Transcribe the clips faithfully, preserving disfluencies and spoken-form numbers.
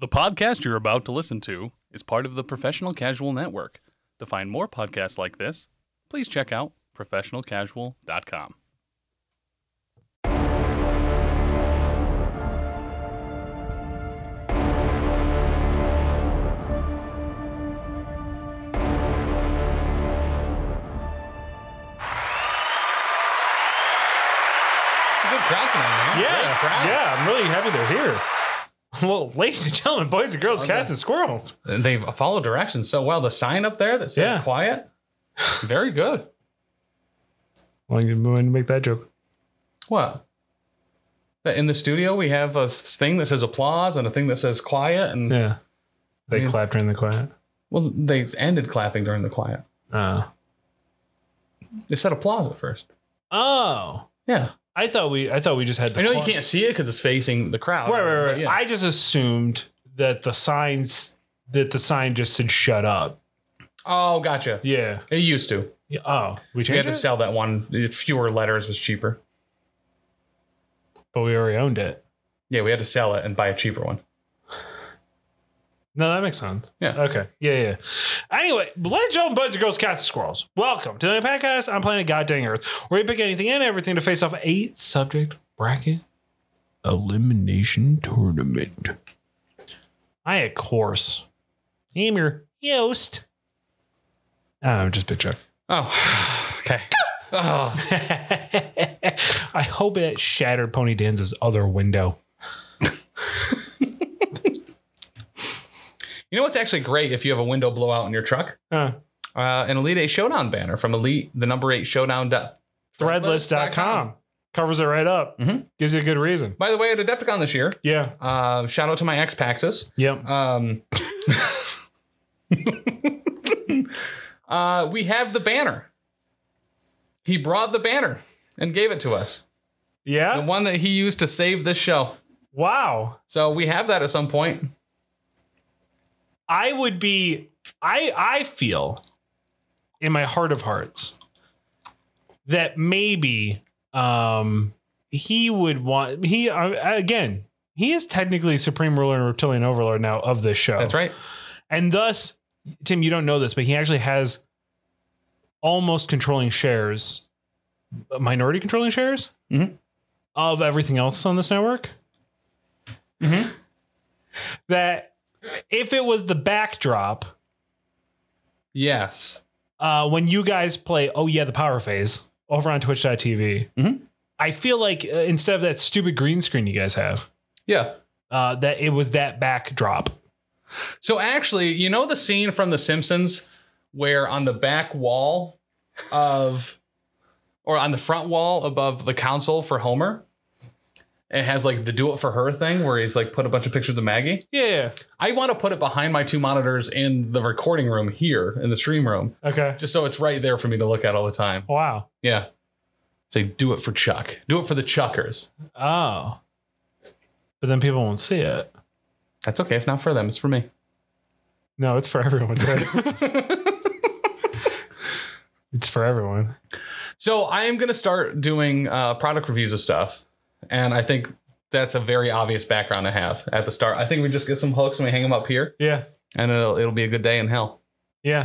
The podcast you're about to listen to is part of the Professional Casual Network. To find more podcasts like this, please check out professional casual dot com. Good crowd tonight, man. Yeah, crowd. yeah, I'm really happy they're here. Well, ladies and gentlemen, boys and girls, Okay. cats and squirrels. And they follow directions so well. The sign up there that says Yeah. quiet, very good. Well, you want to make that joke? What? That in the studio we have a thing that says applause and a thing that says quiet, and Yeah. They I mean- clapped during the quiet. well, they ended clapping during the quiet. Uh. They said applause at first. Oh. Yeah, I thought we I thought we just had the I know clock. you can't see it because it's facing the crowd. Right, right, but right. yeah. I just assumed that the signs that the sign just said shut up. Oh, gotcha. Yeah. It used to. Yeah. Oh, we We changed had to it? sell that one. Fewer letters was cheaper. But we already owned it. Yeah, we had to sell it and buy a cheaper one. No, that makes sense. Yeah. Okay. Yeah, yeah. Anyway, ladies and gentlemen, boys and girls, cats and squirrels, welcome to the podcast. I'm playing God Dang Earth, where we pick anything and everything to face off a eight subject bracket elimination tournament. I, of course, am your host. I'm just Big Chuck. Oh, okay. Oh, I hope it shattered Pony Danza's other window. you know what's actually great if you have a window blowout in your truck? Uh, Uh, an Elite Eight Showdown banner from Elite, the number eight Showdown. dot- threadless dot com covers it right up. Mhm. Gives you a good reason. By the way, at Adepticon this year, Yeah. uh, shout out to my ex Paxis. Yep. Um, uh, we have the banner. He brought the banner and gave it to us. The Yeah. one that he used to save this show. Wow. So we have that at some point. I would be I I feel in my heart of hearts that maybe um he would want he uh, again he is technically supreme ruler and reptilian overlord now of this show. That's right. And thus, Tim, you don't know this, but he actually has almost controlling shares, minority controlling shares Mhm. of everything else on this network. Mhm. That if it was the backdrop, Yes. uh, when you guys play, oh yeah, the power phase over on twitch dot t v, Mhm. I feel like uh, instead of that stupid green screen you guys have, Yeah. uh, that it was that backdrop. So actually, you know the scene from The Simpsons where on the back wall of, or on the front wall above the console for Homer, it has like the do it for her thing where he's like put a bunch of pictures of Maggie. Yeah. I want to put it behind my two monitors in the recording room here in the stream room, Okay. just so it's right there for me to look at all the time. Wow. Yeah. Say, do it for Chuck. Do it for the Chuckers. Oh. But then people won't see it. That's okay. It's not for them. It's for me. No, it's for everyone. Dude. It's for everyone. So I am going to start doing uh, product reviews of stuff. And I think that's a very obvious background to have at the start. I think we just get some hooks and we hang them up here. Yeah. And it'll, it'll be a good day in hell. Yeah.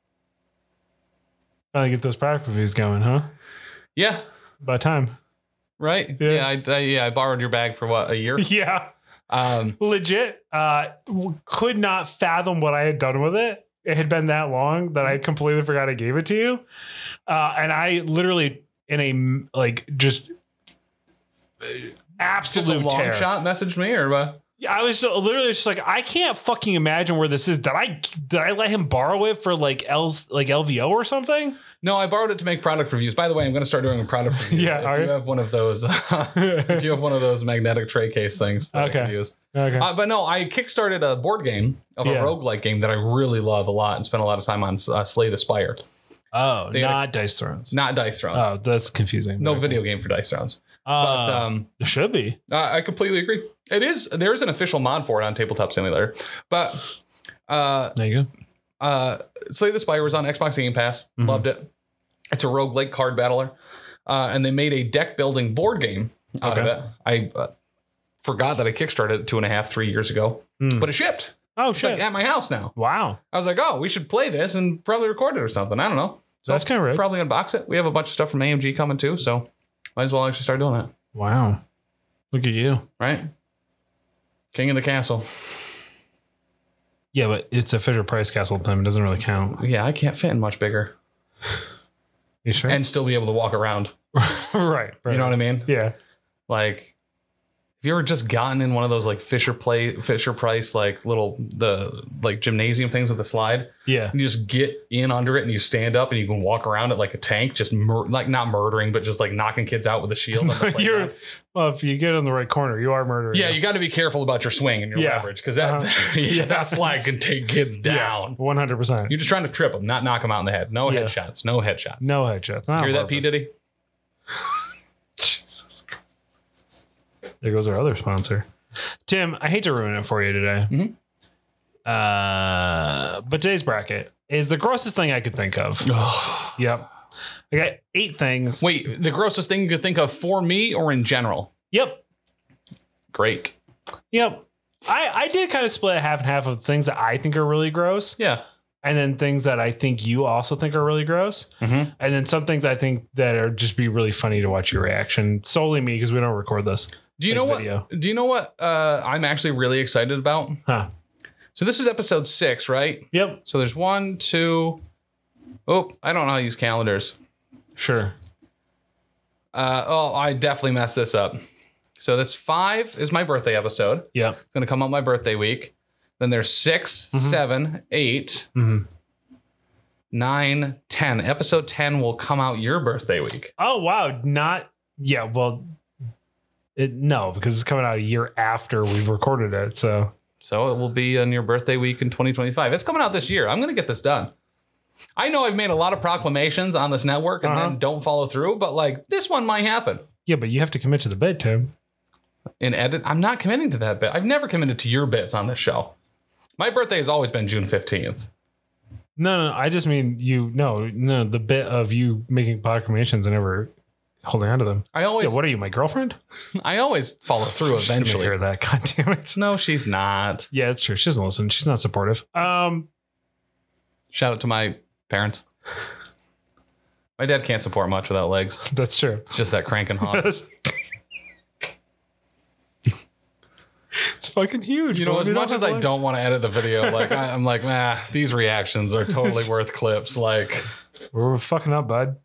Gotta get those product reviews going, huh? Yeah. About time. Right? Yeah. Yeah. I, I, yeah, I borrowed your bag for what, a year? Yeah. Um, Legit. Uh, w- could not fathom what I had done with it. It had been that long that I completely forgot I gave it to you. Uh, and I literally, in a m- like just uh, just a absolute long terror. shot messaged me or what? Yeah, I was so- literally just like, I can't fucking imagine where this is. Did I did I let him borrow it for like L like L V O or something? No, I borrowed it to make product reviews. By the way, I'm going to start doing product reviews. Yeah, if are you you? have one of those, if you have one of those magnetic tray case things that I Okay. can use. Okay. Uh, but no, I kickstarted a board game of a Yeah. roguelike game that I really love a lot and spent a lot of time on, uh, Slay the Spire. Oh, They not Dice Thrones. Not Dice Thrones. Oh, that's confusing. no Okay. video game for Dice Thrones. Uh, But um, it should be. I I completely agree. It is. There is an official mod for it on Tabletop Simulator. But uh, There you go. uh, Slay the Spire was on Xbox Game Pass. Mhm. Loved it. It's a roguelike card battler. Uh, and they made a deck building board game out Okay. of it. I uh, forgot that I kickstarted it two and a half, three years ago, Mm. but it shipped. Oh, It's shit. like at my house now. Wow. I was like, oh, we should play this and probably record it or something. I don't know. So That's kind of right. probably unbox it. We have a bunch of stuff from A M G coming too, so might as well actually start doing that. Wow. Look at you. Right? King of the castle. Yeah, but it's a Fisher Price castle time. It doesn't really count. Yeah, I can't fit in much bigger You sure? and still be able to walk around. right, right. You know what I mean? Yeah. Like, have you ever just gotten in one of those like Fisher play Fisher Price like little the like gymnasium things with the slide? Yeah. And you just get in under it and you stand up and you can walk around it like a tank, just mur- like not murdering, but just like knocking kids out with a shield. On the You're playground. well, if you get in the right corner, you are murdering. Yeah, them. you got to be careful about your swing and your Yeah. leverage because that Uh-huh. yeah, that slide can take kids down. one hundred percent. You're just trying to trip them, not knock them out in the head. No Yeah. headshots. No headshots. No headshots. Not Hear on that, P purpose. Diddy? Jesus Christ. There goes our other sponsor. Tim, I hate to ruin it for you today. Mhm. Uh, but today's bracket is the grossest thing I could think of. Yep. I got eight things. Wait, the grossest thing you could think of for me or in general? Yep. Great. Yep. I, I did kind of split half and half of things that I think are really gross, Yeah. and then things that I think you also think are really gross, Mm-hmm. and then some things I think that are just be really funny to watch your reaction. Solely me, because we don't record this. Do you Like know video. what? Do you know what? Uh, I'm actually really excited about. Huh. So this is episode six, right? Yep. So there's one, two. Oh, I don't know how to use calendars. Sure. Uh, oh, I definitely messed this up. So that's five is my birthday episode. Yep. It's gonna come out my birthday week. Then there's six, Mhm. seven, eight, Mm-hmm. nine, ten. Episode ten will come out your birthday week. Oh wow, not yeah. Well, it, no, because it's coming out a year after we've recorded it. So So it will be on your birthday week in twenty twenty-five. It's coming out this year. I'm gonna get this done. I know I've made a lot of proclamations on this network and Uh-huh. then don't follow through, but like this one might happen. yeah, but you have to commit to the bid, Tim. In edit, I'm not committing to that bit. I've never committed to your bits on this show. My birthday has always been June fifteenth. No, no, I just mean you. No, no, the bit of you making proclamations and never holding on to them. I always, Yeah, what are you, my girlfriend? I always follow through She's gonna eventually. hear that. God damn it. No, she's not. Yeah, it's true. She doesn't listen. She's not supportive. Um, Shout out to my parents. My dad can't support much without legs. that's true. It's just that cranking hog. It's fucking huge. You know, bro. as You much as have I legs. don't want to edit the video, like I, I'm like, nah, these reactions are totally worth clips. Like, We're fucking up, bud.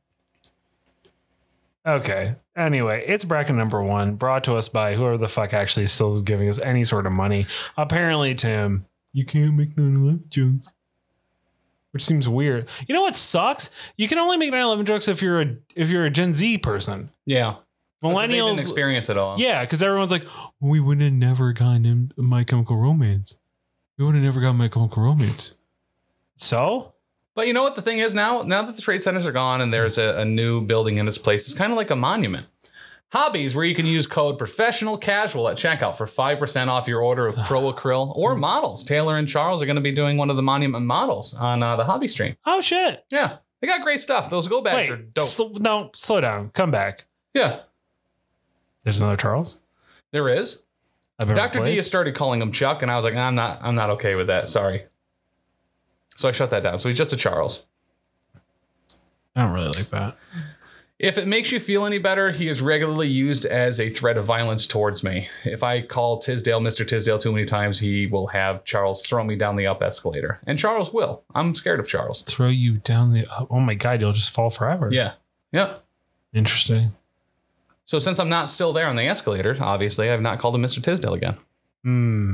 Okay. Anyway, it's bracket number one, brought to us by whoever the fuck actually still is giving us any sort of money. Apparently, Tim, you can't make nine eleven jokes, which seems weird. You know what sucks? You can only make nine eleven jokes if you're a if you're a Gen Z person. yeah, They didn't Millennials, experience it all. yeah, because everyone's like, we would have never gotten My Chemical Romance. We would have never gotten My Chemical Romance. So. But you know what the thing is now? Now that the trade centers are gone and there's a, a new building in its place, it's kind of like a monument. Hobbies, where you can use code professional casual at checkout for five percent off your order of pro acryl or models. Taylor and Charles are going to be doing one of the monument models on uh, the hobby stream. Oh shit! Yeah, they got great stuff. Those go bags are Wait, dope. sl- no, slow down. Come back. Yeah, There's another Charles. there is. I've been Doctor D has replaced? started calling him Chuck, and I was like, I'm not, I'm not okay with that. Sorry. So I shut that down. So he's just a Charles. I don't really like that. If it makes you feel any better, he is regularly used as a threat of violence towards me. If I call Tisdale Mister Tisdale too many times, he will have Charles throw me down the up escalator. And Charles will. I'm scared of Charles. Throw you down the. Oh my god, you'll just fall forever. Yeah. Yeah. Interesting. So since I'm not still there on the escalator, obviously, I've not called him Mister Tisdale again. Hmm.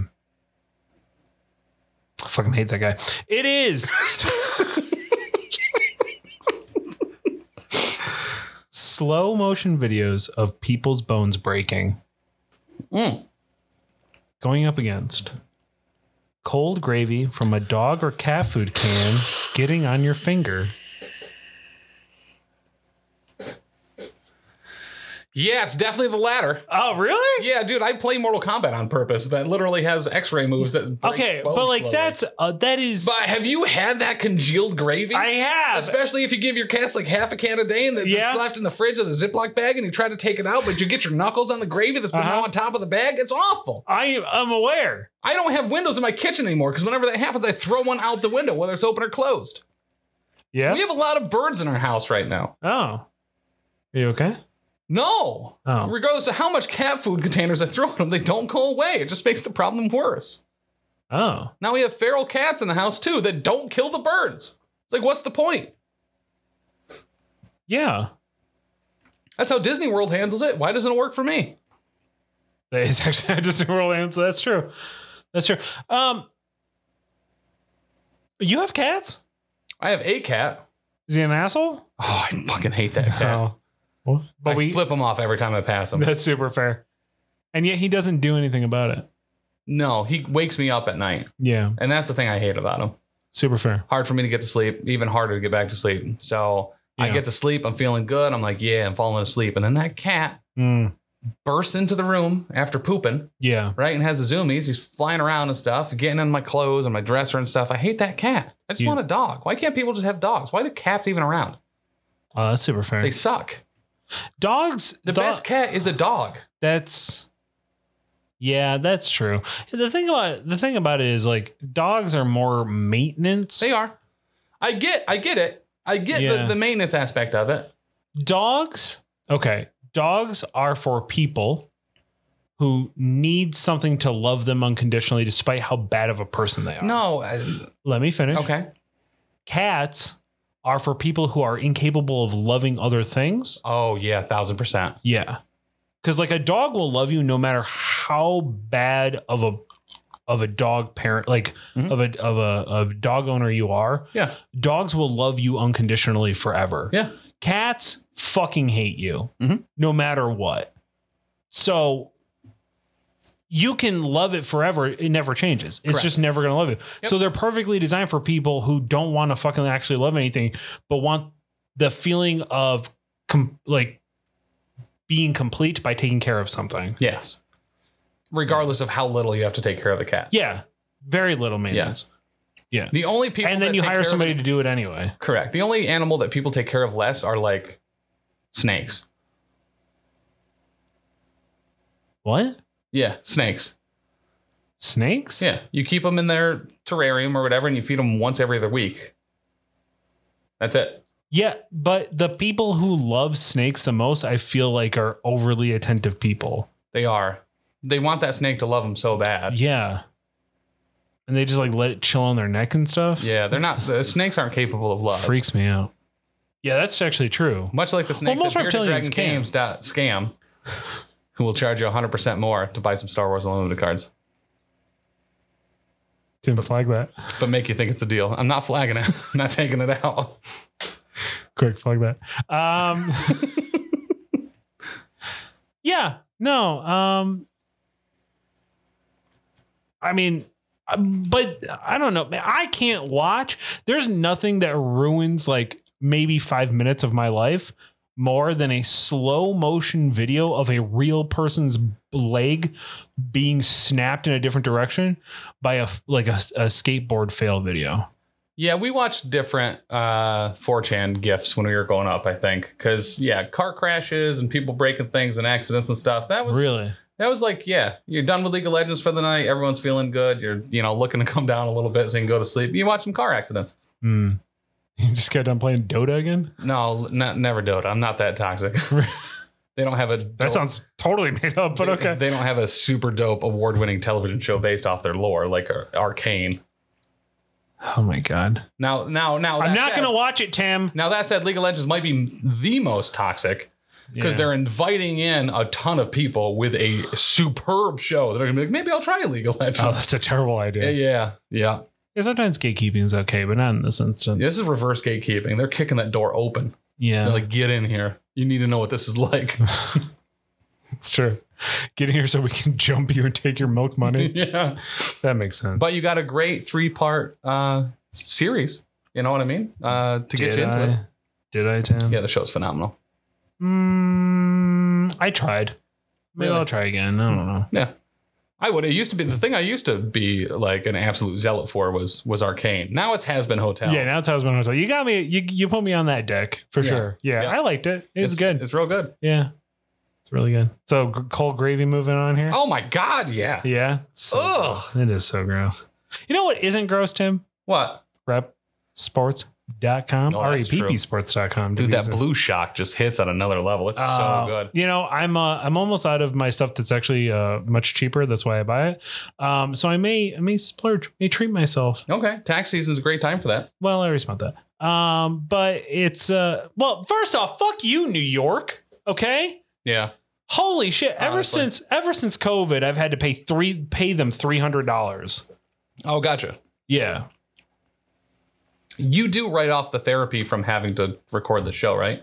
I fucking hate that guy. It is. Slow motion videos of people's bones breaking. Mm. Going up against cold gravy from a dog or cat food can getting on your finger. Yeah, it's definitely the latter. Oh, really? Yeah, dude, I play Mortal Kombat on purpose. That literally has X-ray moves that. break Okay, bones but like slowly. that's uh, that is. But have you had that congealed gravy? I have. Especially if you give your cats like half a can a day and it's Yeah. left in the fridge of the Ziploc bag and you try to take it out, but you get your knuckles on the gravy that's been Uh-huh. on top of the bag. It's awful. I am aware. I don't have windows in my kitchen anymore because whenever that happens, I throw one out the window, whether it's open or closed. Yeah. We have a lot of birds in our house right now. oh. Are you okay? No. Oh. Regardless of how much cat food containers I throw at them, they don't go away. It just makes the problem worse. Oh. Now we have feral cats in the house too that don't kill the birds. It's like, what's the point? Yeah. That's how Disney World handles it. Why doesn't it work for me? That is actually just a roll answer. That's true. That's true. Um. You have cats? I have a cat. Is he an asshole? Oh, I fucking hate that cat. Oh. Well, but I we flip him off every time I pass him. That's super fair. And yet he doesn't do anything about it. No, he wakes me up at night. Yeah. And that's the thing I hate about him. Super fair. Hard for me to get to sleep, even harder to get back to sleep. So I Yeah. get to sleep, I'm feeling good. I'm like, yeah, I'm falling asleep. And then that cat Mm. bursts into the room after pooping, Yeah. right? And has the zoomies. He's flying around and stuff, getting in my clothes and my dresser and stuff. I hate that cat. I just You- want a dog. Why can't people just have dogs? Why do cats even around? Oh, that's super fair. They suck. Dogs. The do- best cat is a dog. That's. Yeah, that's true. The thing about the thing about it is like dogs are more maintenance. They are. I get I get it. I get Yeah. the, the maintenance aspect of it. Dogs. Okay. Dogs are for people who need something to love them unconditionally despite how bad of a person they are. No. I, Let me finish. okay. Cats are for people who are incapable of loving other things. Oh yeah, thousand percent. Yeah. Because like a dog will love you no matter how bad of a of a dog parent, like Mhm. of a of a of a dog owner you are. Yeah. Dogs will love you unconditionally forever. Yeah. Cats fucking hate you Mhm. no matter what. So you can love it forever. It never changes. It's Correct. just never going to love you. Yep. So they're perfectly designed for people who don't want to fucking actually love anything, but want the feeling of com- like being complete by taking care of something. Yes. Regardless of how little you have to take care of the cat. Yeah. Very little maintenance. Yeah. The only people And then that you take hire care of somebody it- to do it anyway. correct. The only animal that people take care of less are like snakes. What? Yeah, snakes. Snakes? Yeah, you keep them in their terrarium or whatever, and you feed them once every other week. That's it. Yeah, but the people who love snakes the most, I feel like, are overly attentive people. They are. They want that snake to love them so bad. Yeah. And they just like let it chill on their neck and stuff. Yeah, they're not. The snakes aren't capable of love. Freaks me out. Yeah, that's actually true. Much like the snakes most at bearded reptilians dragon scam. games dot scam, who will charge you one hundred percent more to buy some Star Wars Unlimited cards, Didn't flag that. but make you think it's a deal. I'm not flagging it. I'm not taking it out. Quick, flag that. Um, yeah, no. Um, I mean, but I don't know, man. I can't watch. There's nothing that ruins like maybe five minutes of my life more than a slow motion video of a real person's leg being snapped in a different direction by a like a, a skateboard fail video. Yeah, we watched different uh, four chan gifs when we were growing up, I think. Because, yeah, car crashes and people breaking things and accidents and stuff. That was Really? That was like, yeah, you're done with League of Legends for the night. Everyone's feeling good. You're, you know, looking to come down a little bit so you can go to sleep. You watch some car accidents. Hmm. You just got done playing Dota again? No, not, never Dota. I'm not that toxic. They don't have a... That dope- sounds totally made up, but they, okay. They don't have a super dope award-winning television show based off their lore like Ar- Arcane. Oh my god. Now, now, now... I'm that not said- going to watch it, Tim. Now, that said, League of Legends might be the most toxic because Yeah. they're inviting in a ton of people with a superb show that are going to be like, maybe I'll try League of Oh, Legends. that's a terrible idea. yeah, Yeah, yeah, yeah. sometimes gatekeeping is okay, but not in this instance. This is reverse gatekeeping. They're kicking that door open. yeah, They're like, get in here. You need to know what this is like. it's true. Get in here so we can jump you and take your milk money. Yeah. That makes sense. But you got a great three-part uh, series. You know what I mean? Uh, to get did you into I? it. Did I, Tim? Yeah, the show's phenomenal. Mm, I tried. Maybe Really? I'll try again. I don't know. Yeah. I would. It used to be the thing I used to be like an absolute zealot for was was Arcane. Now it's Has Been Hotel. Yeah, now it's Husband Hotel. You got me. You you put me on that deck for Yeah. sure. Yeah, Yeah. I liked it. It's, good. It's real good. Yeah, it's really good. So g- cold gravy moving on here. Oh my god, yeah. Yeah. So Ugh. gross. It is so gross. You know what isn't gross, Tim? What? rep sports dot com. Oh, R E that's P P true. sports dot com. Dude, that blue shock just hits on another level. It's Uh, so good. You know, I'm uh, I'm almost out of my stuff that's actually uh, much cheaper. That's why I buy it. Um, so I may I may splurge, may treat myself. Okay. Tax season's a great time for that. Well, I already smelled that. Um, but it's uh, well, first off, fuck you, New York. Okay. Yeah. Holy shit! Ever Honestly. since ever since COVID, I've had to pay three pay them three hundred dollars. Oh, gotcha. Yeah. You do write off the therapy from having to record the show, right?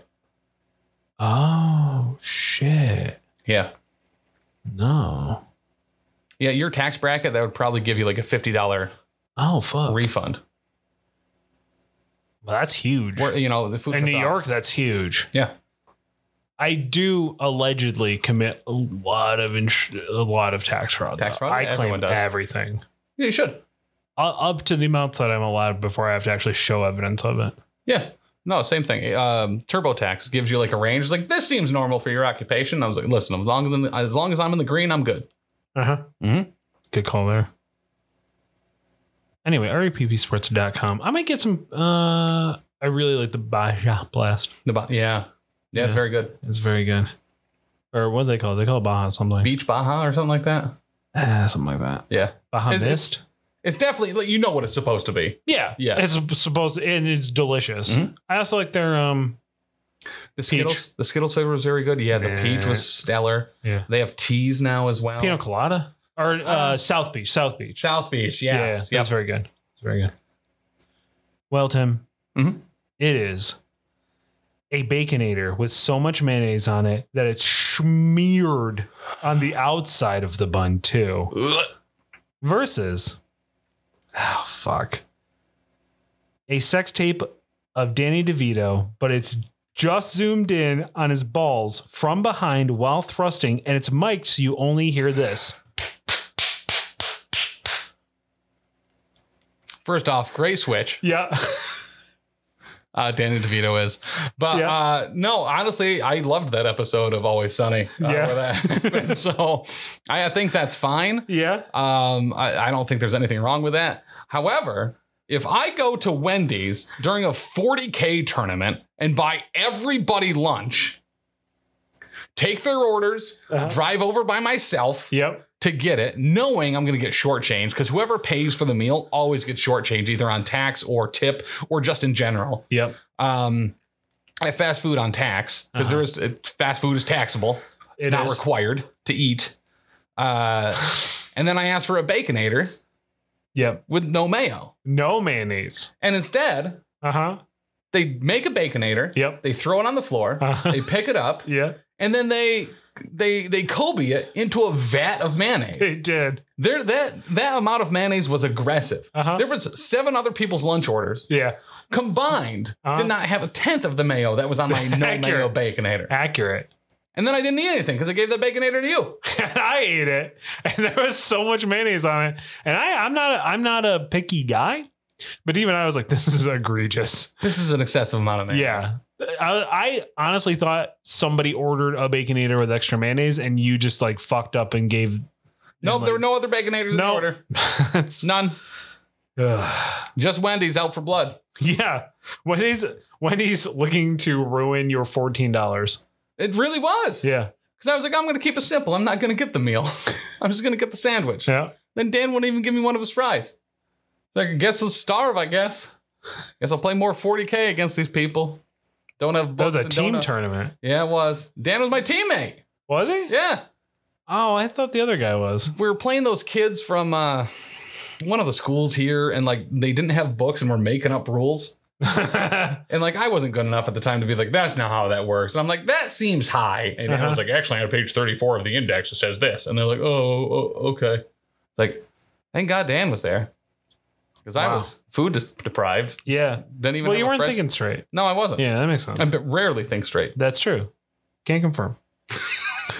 Oh shit! Yeah. No. Yeah, your tax bracket, that would probably give you like a fifty dollars Oh fuck! refund. Well, that's huge. Where, you know, the food In for New thought. York, that's huge. Yeah. I do allegedly commit a lot of ins- a lot of tax fraud. Tax though. fraud? I Yeah, claim everyone does. everything Yeah, you should. uh, up to the amount that I'm allowed before I have to actually show evidence of it. Yeah. No, same thing. Um, TurboTax gives you like a range. It's like, this seems normal for your occupation. I was like, listen, as long as, as long as I'm in the green, I'm good. Uh huh. Mhm. Good call there. Anyway, R E P P sports dot com. I might get some. Uh, I really like the Baja Blast. The ba- yeah. Yeah, it's Yeah. very good. It's very good. Or what do they call it? They call it Baja something. Beach Baja or something like that. Ah, something like that. Yeah. Baja It's- Mist. It's definitely, like, you know what it's supposed to be. Yeah, Yeah. It's supposed and it's delicious. Mhm. I also like their um. The Skittles, the Skittles flavor was very good. Yeah, the Nah. peach was stellar. Yeah. They have teas now as well. Pina colada or uh, Uh, South Beach. South Beach. South Beach, Yeah, yes. that's very good. It's very good. Well, Tim, Mhm. it is a Baconator with so much mayonnaise on it that it's smeared on the outside of the bun too. Ugh. Versus, oh fuck, a sex tape of Danny DeVito, but it's just zoomed in on his balls from behind while thrusting, and it's mic'd so you only hear this. First off, great switch. Yeah. Uh, Danny DeVito is, but Yeah. uh, no, honestly, I loved that episode of Always Sunny. Uh, Yeah. where that happened. So I, I think that's fine. Yeah. Um, I, I don't think there's anything wrong with that. However, if I go to Wendy's during a forty K tournament and buy everybody lunch, take their orders, Uh-huh. drive over by myself Yep. to get it, knowing I'm going to get shortchanged, because whoever pays for the meal always gets shortchanged, either on tax or tip or just in general. Yep. Um, I have fast food on tax because Uh-huh. there is it, fast food is taxable. It's It not is. required to eat. Uh, and then I asked for a Baconator Yep. with no mayo, No mayonnaise. and instead Uh huh. they make a Baconator. Yep. They throw it on the floor. Uh-huh. They pick it up, Yeah. and then they they they Kobe it into a vat of mayonnaise. It did. There, that that amount of mayonnaise was aggressive. Uh-huh. There was seven other people's lunch orders Yeah. combined Uh-huh. did not have a tenth of the mayo that was on my no mayo Accurate. Baconator. Accurate. And then I didn't eat anything because I gave that Baconator to you. And I ate it, and there was so much mayonnaise on it. And I, I'm not, a, I'm not a picky guy, but even I was like, this is egregious. This is an excessive amount of mayonnaise. Yeah. I, I honestly thought somebody ordered a Baconator with extra mayonnaise, and you just like fucked up and gave. Nope, and, there were like- no other Baconators in the No. order. It's- None. Ugh. Just Wendy's out for blood. Yeah. Wendy's Wendy's looking to ruin your fourteen dollars. It really was. Yeah. Because I was like, I'm going to keep it simple. I'm not going to get the meal. I'm just going to get the sandwich. Yeah. Then Dan wouldn't even give me one of his fries. So I guess I'll starve, I guess. Guess I'll play more forty K against these people. Don't have That was books a and team don't have- tournament. Yeah, it was. Dan was my teammate. Was he? Yeah. Oh, I thought the other guy was. We were playing those kids from uh, one of the schools here, and like they didn't have books and were making up rules. And like I wasn't good enough at the time to be like, that's not how that works. And I'm like, that seems high. And Uh-huh. I was like, actually, on page thirty-four of the index, it says this. And they're like, oh, oh okay. Like, thank God Dan was there. Because I Wow. was food dis- deprived. Yeah. Didn't even Well, have you a weren't fresh- thinking straight. No, I wasn't. Yeah, that makes sense. I b- rarely think straight. That's true. Can't confirm.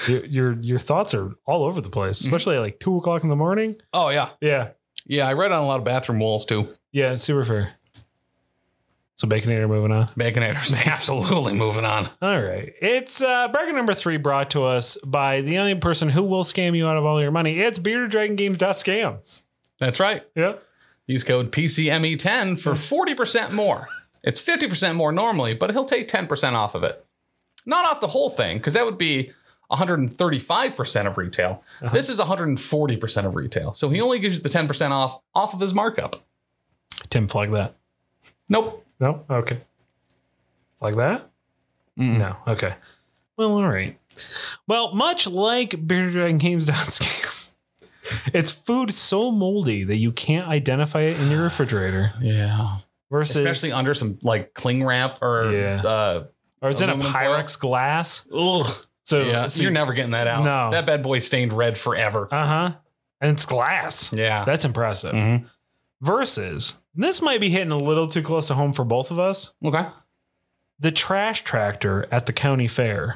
Your, your your thoughts are all over the place, especially at like two o'clock in the morning. Oh, yeah. Yeah. Yeah, I read on a lot of bathroom walls, too. Yeah, it's super fair. So Baconator moving on. Baconators, absolutely moving on. All right. It's uh, bracket number three brought to us by the only person who will scam you out of all your money. It's bearded dragon games dot scam. That's right. Yeah. Use code P C M E ten for forty percent more. It's fifty percent more normally, but he'll take ten percent off of it. Not off the whole thing, because that would be one hundred thirty-five percent of retail. Uh-huh. This is one hundred forty percent of retail. So he only gives you the ten percent off off of his markup. Tim, flag that. Nope. No? Okay. Like that? Mm. No. Okay. Well, all right. Well, much like bearded dragon games dot scam, it's food so moldy that you can't identify it in your refrigerator. Yeah. Versus, especially under some like cling wrap or yeah. uh, or it's in a Pyrex foil. Glass. Ugh. So, yeah, so you're never getting that out. No. That bad boy stained red forever. Uh-huh. And it's glass. Yeah. That's impressive. Mm-hmm. Versus, this might be hitting a little too close to home for both of us. Okay. The trash tractor at the county fair.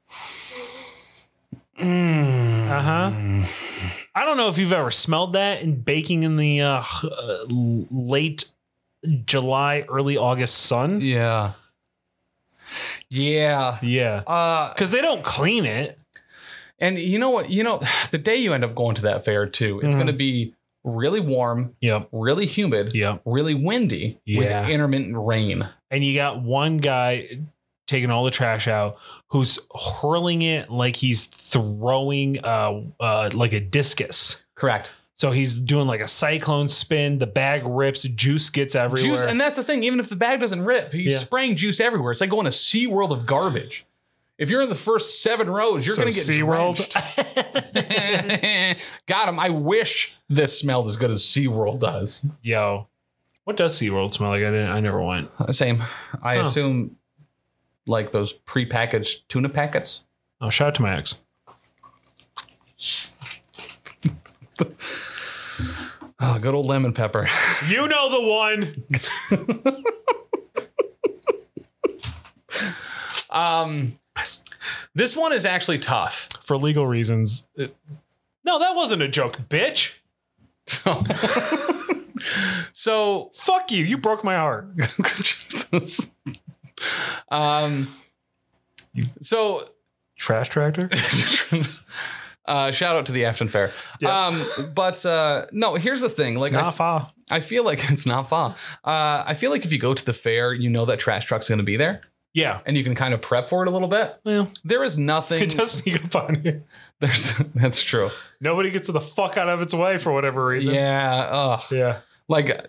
Mm. Uh-huh. I don't know if you've ever smelled that in baking in the uh, uh, late July, early August sun. Yeah. Yeah. Yeah. Uh, because they don't clean it. And you know what? You know, the day you end up going to that fair, too, it's mm-hmm. going to be really warm, yep, really humid, yep, really windy, yeah, with intermittent rain. And you got one guy taking all the trash out who's hurling it like he's throwing uh, uh like a discus. Correct. So he's doing like a cyclone spin. The bag rips. Juice gets everywhere. Juice, and that's the thing. Even if the bag doesn't rip, he's yeah. spraying juice everywhere. It's like going to SeaWorld of garbage. If you're in the first seven rows, you're so going to get SeaWorld. Got him. I wish this smelled as good as SeaWorld does. Yo, what does SeaWorld smell like? I didn't. I never went. Same. I huh. assume like those prepackaged tuna packets. Oh, shout out to Max. Oh, good old lemon pepper. You know the one. um, this one is actually tough for legal reasons. It, no, that wasn't a joke, bitch. So, so fuck you. You broke my heart. um, so trash tractor. Uh, shout out to the Afton Fair. Yep. Um, but uh, no, here's the thing. Like, it's not I, far. I feel like it's not far. Uh, I feel like if you go to the fair, you know that trash truck's going to be there. Yeah. And you can kind of prep for it a little bit. Well, there is nothing. It does sneak up on you. There's, that's true. Nobody gets the fuck out of its way for whatever reason. Yeah. Ugh. Yeah. Like,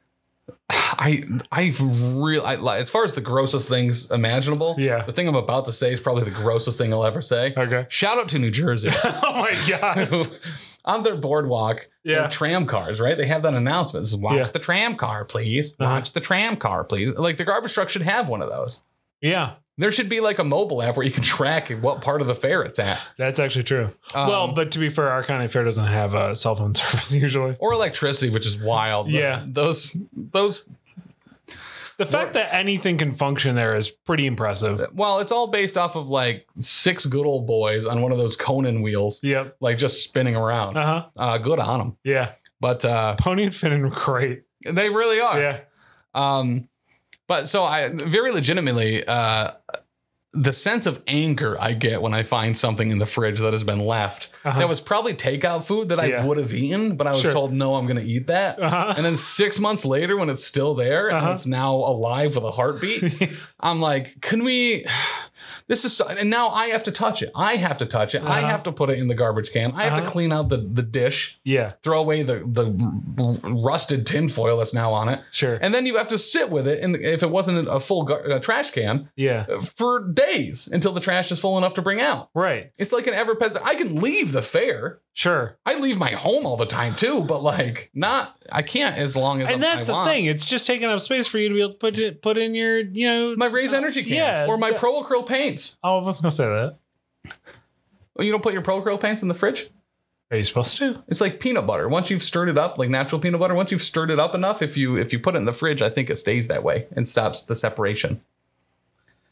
I, I really, I, as far as the grossest things imaginable, yeah, the thing I'm about to say is probably the grossest thing I'll ever say. Okay. Shout out to New Jersey. Oh my God. On their boardwalk, yeah, their tram cars, right? They have that announcement. This is watch yeah. the tram car, please. Uh-huh. Watch the tram car, please. Like the garbage truck should have one of those. Yeah. There should be like a mobile app where you can track what part of the fair it's at. That's actually true. Um, well, but to be fair, our county fair doesn't have a cell phone service usually. Or electricity, which is wild. Yeah. Those, those. The fact that anything can function there is pretty impressive. Well, it's all based off of like six good old boys on one of those Conan wheels. Yep. Like just spinning around. Uh-huh. Uh, good on them. Yeah. But uh, Pony and Finn are great. They really are. Yeah. Um, but so I very legitimately, uh, the sense of anger I get when I find something in the fridge that has been left uh-huh. that was probably takeout food that I yeah. would have eaten, but I was sure. told, no, I'm going to eat that. Uh-huh. And then six months later, when it's still there uh-huh. and it's now alive with a heartbeat, I'm like, can we... This is so, and now I have to touch it. I have to touch it. Uh-huh. I have to put it in the garbage can. I have uh-huh. to clean out the, the dish. Yeah. Throw away the the rusted tin foil that's now on it. Sure. And then you have to sit with it, and if it wasn't a full gar- a trash can, yeah, for days until the trash is full enough to bring out. Right. It's like an ever present. I can leave the fair. Sure. I leave my home all the time too, but like not. I can't as long as. And I'm, that's I the want. thing. It's just taking up space for you to be able to put it put in your you know my Raise Energy cans yeah, or my that, Pro Acryl paints. Oh, I was gonna say that. Well, you don't put your Pro Acryl paints in the fridge? Are you supposed to? It's like peanut butter. Once you've stirred it up, like natural peanut butter, once you've stirred it up enough, if you if you put it in the fridge, I think it stays that way and stops the separation.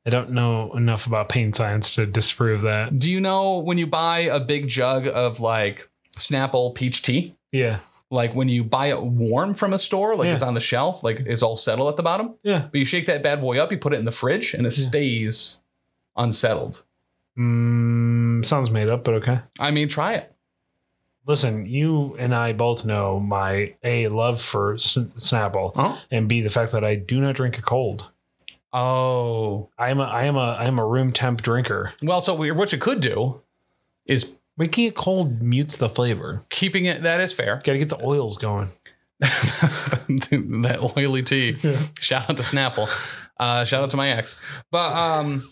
I don't know enough about paint science to disprove that. Do you know when you buy a big jug of like Snapple peach tea? Yeah. Like when you buy it warm from a store, like Yeah. it's on the shelf, like it's all settled at the bottom. Yeah. But you shake that bad boy up, you put it in the fridge, and it Yeah. stays unsettled. Mm, sounds made up, but okay. I mean, try it. Listen, you and I both know my A, love for S- Snapple, Huh? and B, the fact that I do not drink it cold. Oh. I am a I am a I am a room temp drinker. Well, so we, what you could do is Making it cold mutes the flavor. keeping it, that is fair. Got to get the oils going. That oily tea. Yeah. Shout out to Snapple. Uh, shout out to my ex. But um,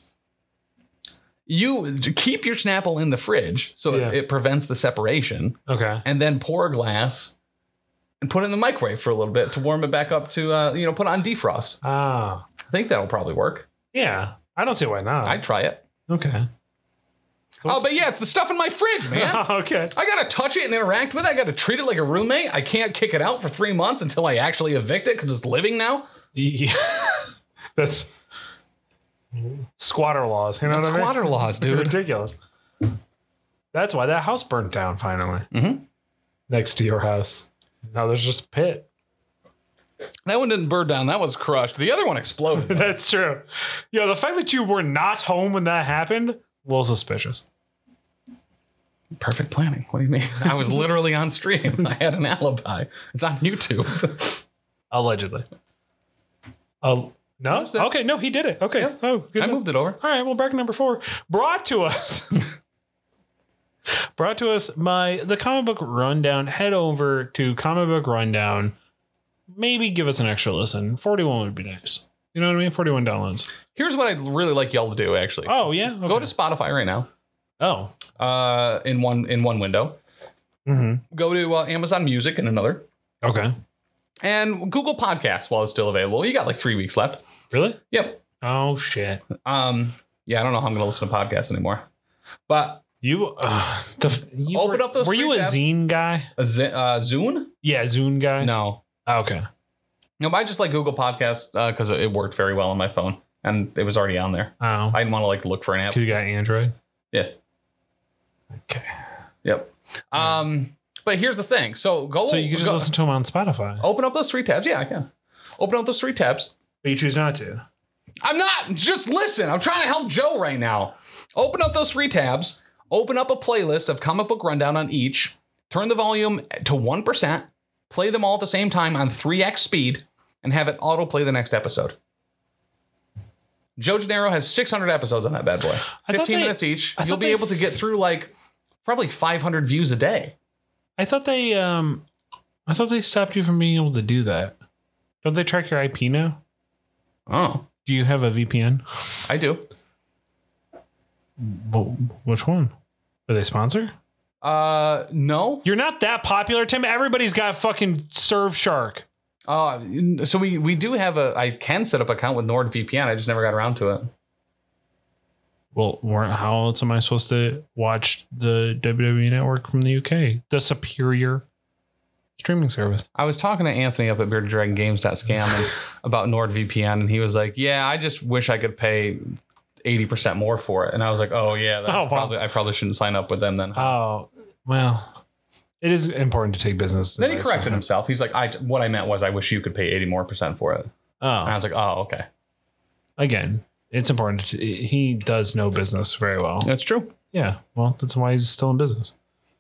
you keep your Snapple in the fridge so Yeah. it, it prevents the separation, Okay. and then pour a glass and put it in the microwave for a little bit to warm it back up to, uh, you know, put it on defrost. Ah. I think that'll probably work. Yeah. I don't see why not. I'd try it. okay. Oh, but yeah, it's the stuff in my fridge, man. okay. I got to touch it and interact with it. I got to treat it like a roommate. I can't kick it out for three months until I actually evict it because it's living now. Yeah. That's squatter laws. You know That's what I mean? squatter laws, They're dude. ridiculous. That's why that house burnt down finally. Mhm. Next to your house. Now there's just a pit. That one didn't burn down. That was crushed. The other one exploded. That's true. Yeah, the fact that you were not home when that happened, a little suspicious. Perfect planning. What do you mean? I was literally on stream. I had an alibi. It's on YouTube. Allegedly. Oh, no? that? Okay, no, he did it. Okay. Yeah. Oh, good. I enough. moved it over. All right, well, bracket number four. Brought to us. brought to us by the Comic Book Rundown. Head over to Comic Book Rundown. Maybe give us an extra listen. forty-one would be nice. You know what I mean? forty-one downloads. Here's what I'd really like y'all to do, actually. Oh, yeah? Okay. Go to Spotify right now. Oh. Uh, in one in one window. Mm-hmm. Go to uh, Amazon Music in another. Okay. And Google Podcasts while it's still available. You got like three weeks left. Really? Yep. Oh, shit. Um. Yeah, I don't know how I'm going to listen to podcasts anymore. But You, uh, the, you Open were, up those Were you three a tabs. zine guy? a Z- uh, Zune? Yeah, Zune guy. No. Okay. No, but I just like Google Podcasts because it worked very well on my phone. And it was already on there. Oh, I didn't want to like look for an app. because you got Android. Yeah. Okay. Yep. Um, but here's the thing. So go. So you can just go, listen to them on Spotify, Open up those three tabs. Yeah, I can. Open up those three tabs. but you choose not to. I'm not. Just listen. I'm trying to help Joe right now. Open up those three tabs. Open up a playlist of comic book rundown on each. Turn the volume to one percent. Play them all at the same time on three x speed, and have it autoplay the next episode. Joe Gennaro has six hundred episodes on that bad boy. I thought fifteen they- minutes each. I You'll thought be they able to get through like probably five hundred views a day. I thought they, um, I thought they stopped you from being able to do that. Don't they track your I P now? Oh, Do you have a V P N? I do. Well, which one? Are they sponsor? Uh, no. You're not that popular, Tim. Everybody's got fucking Surfshark. Uh, so we we do have a. I can set up an account with NordVPN. I just never got around to it. Well, weren't- how else am I supposed to watch the W W E Network from the U K? The superior streaming service. I was talking to Anthony up at bearded dragon games dot scam and about NordVPN, and he was like, "Yeah, I just wish I could pay eighty percent more for it." And I was like, "Oh yeah, that's Oh, wow. probably I probably shouldn't sign up with them then." Oh, well, it is important to take business. then he advice corrected sometimes. himself. He's like, "I what I meant was I wish you could pay eighty more percent for it." And I Oh, was like, "Oh, okay, again, it's important. To, he does know business very well. that's true." Yeah, well, that's why he's still in business.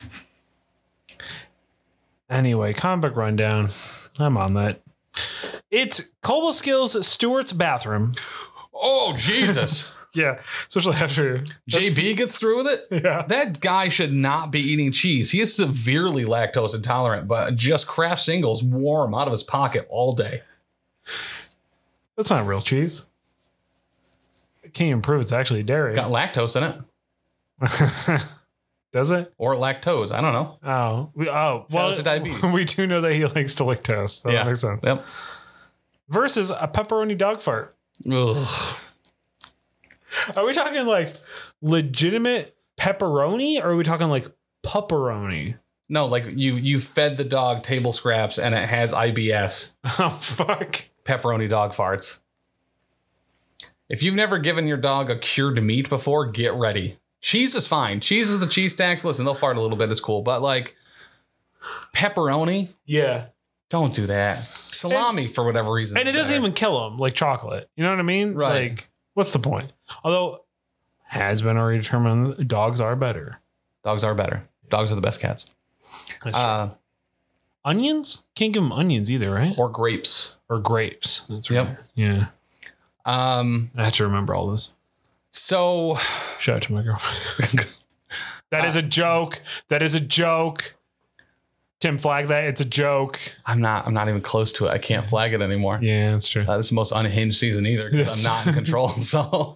Anyway, comic book rundown. I'm on that. It's Cobbleskill's Stewart's bathroom. Oh Jesus! Yeah, especially after J B gets through with it. Yeah. That guy should not be eating cheese. He is severely lactose intolerant, but just Kraft Singles wore him out of his pocket all day. That's not real cheese. Can't even prove it's actually dairy. Got lactose in it. Does it? Or lactose. I don't know. Oh, we, oh, well, out to diabetes. we do know that he likes to lick toast. So that makes sense. Yep. Versus a pepperoni dog fart. Ugh. Are we talking like legitimate pepperoni, or are we talking like pepperoni? No, like you you fed the dog table scraps and it has I B S. Oh fuck! Pepperoni dog farts. If you've never given your dog a cured meat before, get ready. Cheese is fine. Cheese is the cheese stacks. Listen, they'll fart a little bit. It's cool. But like pepperoni, Yeah. don't do that. Salami, for whatever reason. And it is doesn't better. even kill them like chocolate. You know what I mean? Right. Like, what's the point? Although, has been already determined dogs are better. Dogs are better. Dogs are the best cats. That's true. Uh, Onions? Can't give them onions either, right? or grapes. Or grapes. That's Yep. right. Yeah. Um, I have to remember all this. so Shout out to my girlfriend. That is a joke. That is a joke. Tim, flag that. It's a joke. I'm not. I'm not even close to it. I can't flag it anymore. Yeah, that's true. Uh, this is the most unhinged season either because I'm not in control. So.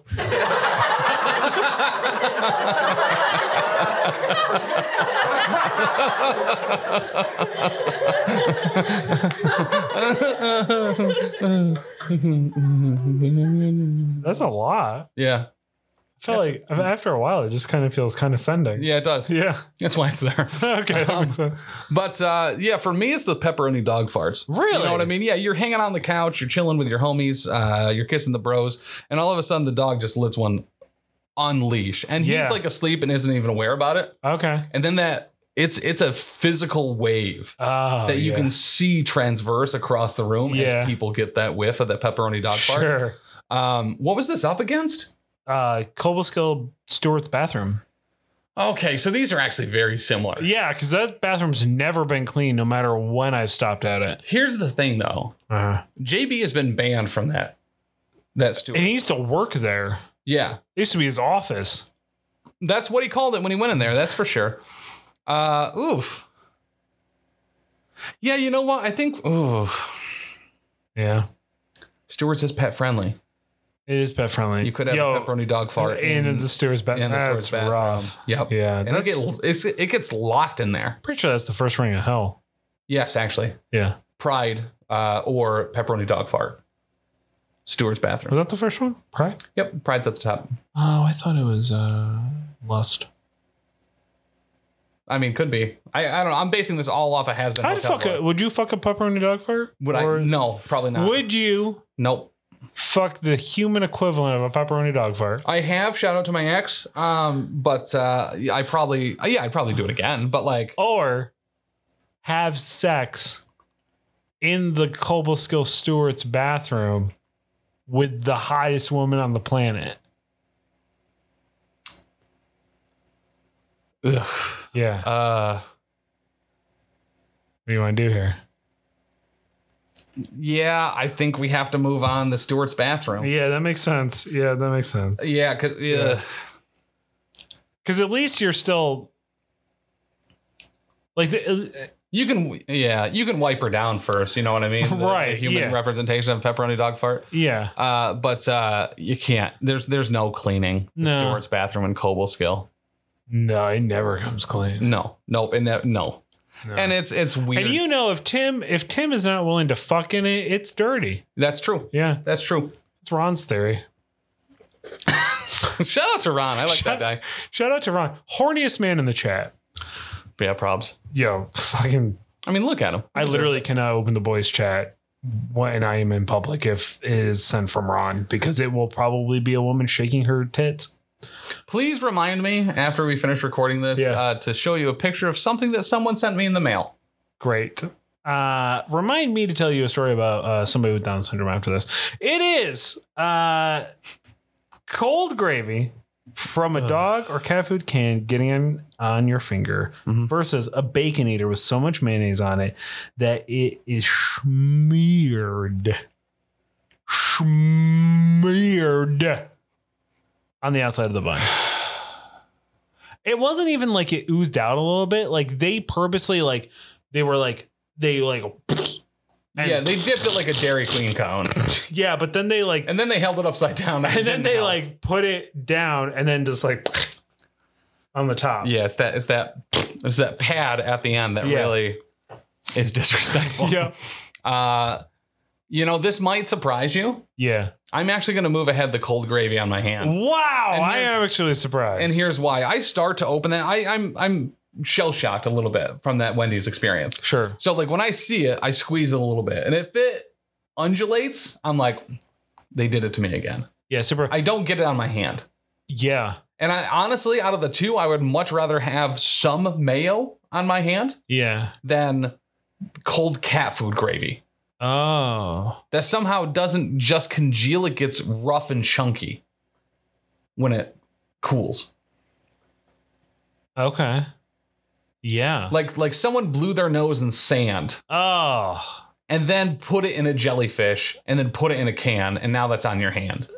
That's a lot. Yeah. I feel like after a while, it just kind of feels condescending. Yeah, it does. Yeah. That's why it's there. Okay, that makes sense. But uh, yeah, for me, it's the pepperoni dog farts. Really? You know what I mean? Yeah, you're hanging on the couch, you're chilling with your homies, uh, you're kissing the bros, and all of a sudden the dog just lets one unleash, and he's Yeah. like asleep and isn't even aware about it. Okay. And then that it's it's a physical wave Oh, that you yeah. can see transverse across the room Yeah. as people get that whiff of that pepperoni dog fart. Sure. Um, what was this up against? Uh, Cobleskill Stewart's bathroom. Okay, so these are actually very similar. Yeah, because that bathroom's never been clean, no matter when I've stopped at it. Here's the thing, though. Uh, J B has been banned from that. That Stewart. and he used to work there. Yeah, It used to be his office. that's what he called it when he went in there. That's for sure. Uh, oof. Yeah, you know what? I think. Oof. Yeah. Stewart's is pet friendly. It is pet friendly. You could have Yo, a pepperoni dog fart in, in the Stewart's bathroom. in the That's Stewart's bathroom. rough. Yep. Yeah. And it'll That's, get it's, it gets locked in there. pretty sure that's the first ring of hell. Yes, actually. Yeah. Pride uh, or pepperoni dog fart. Stewart's bathroom. Was that the first one? Pride? Yep, Pride's at the top. Oh, I thought it was uh, Lust. I mean, could be. I, I don't know. I'm basing this all off a has been. I'd fuck a, would you fuck a pepperoni dog fart? Would Or I? No, probably not. Would you Nope. fuck the human equivalent of a pepperoni dog fart? I have. Shout out to my ex. Um, but uh, I probably, yeah, I'd probably do it again. But like, Or have sex in the Cobleskill Stewart's bathroom with the hottest woman on the planet? ugh. Yeah. Uh, What do you want to do here? yeah, I think we have to move on the Stewart's bathroom. Yeah, that makes sense. Yeah, that makes sense. Yeah, because yeah. Because at least you're still like the, you can, yeah, you can wipe her down first. You know what I mean? The- Right, the human yeah. representation of pepperoni dog fart. yeah. Uh, but uh, you can't. There's there's no cleaning the No. Stewart's bathroom in Cobleskill. No, it never comes clean. No, nope, and that no. No. And it's it's weird. And you know, if Tim if Tim is not willing to fuck in it, it's dirty. That's true. Yeah, That's true. it's Ron's theory. Shout out to Ron. I like Shout- that guy. Shout out to Ron, horniest man in the chat. Yeah, probs. Yo, fucking. I mean, look at him. I literally cannot open the boys' chat when I am in public if it is sent from Ron because it will probably be a woman shaking her tits. Please remind me after we finish recording this Yeah. uh, to show you a picture of something that someone sent me in the mail. Great. Uh, remind me to tell you a story about uh, somebody with Down syndrome after this. It is uh, cold gravy from a dog or cat food can getting in on your finger Mhm. versus a Baconator with so much mayonnaise on it that it is smeared. Smeared on the outside of the bun. It wasn't even like it oozed out a little bit. Like they purposely like they were like they like and- yeah, they dipped it like a Dairy Queen cone, yeah, but then they like and then they held it upside down, and then didn't they help. like put it down and then just like on the top. yeah, it's that it's that it's that pad at the end that Yeah. really is disrespectful. Yeah. Uh, you know, this might surprise you. Yeah. I'm actually going to move ahead the cold gravy on my hand. Wow. And I here's- am actually surprised. And here's why. I start to open that. I, I'm I'm shell shocked a little bit from that Wendy's experience. sure. So like when I see it, I squeeze it a little bit. And if it undulates, I'm like, they did it to me again. Yeah, super. I don't get it on my hand. Yeah. And I honestly, out of the two, I would much rather have some mayo on my hand Yeah. than cold cat food gravy. Oh. That somehow doesn't just congeal, it gets rough and chunky when it cools. Okay. Yeah. Like like someone blew their nose in sand Oh. and then put it in a jellyfish and then put it in a can, and now that's on your hand.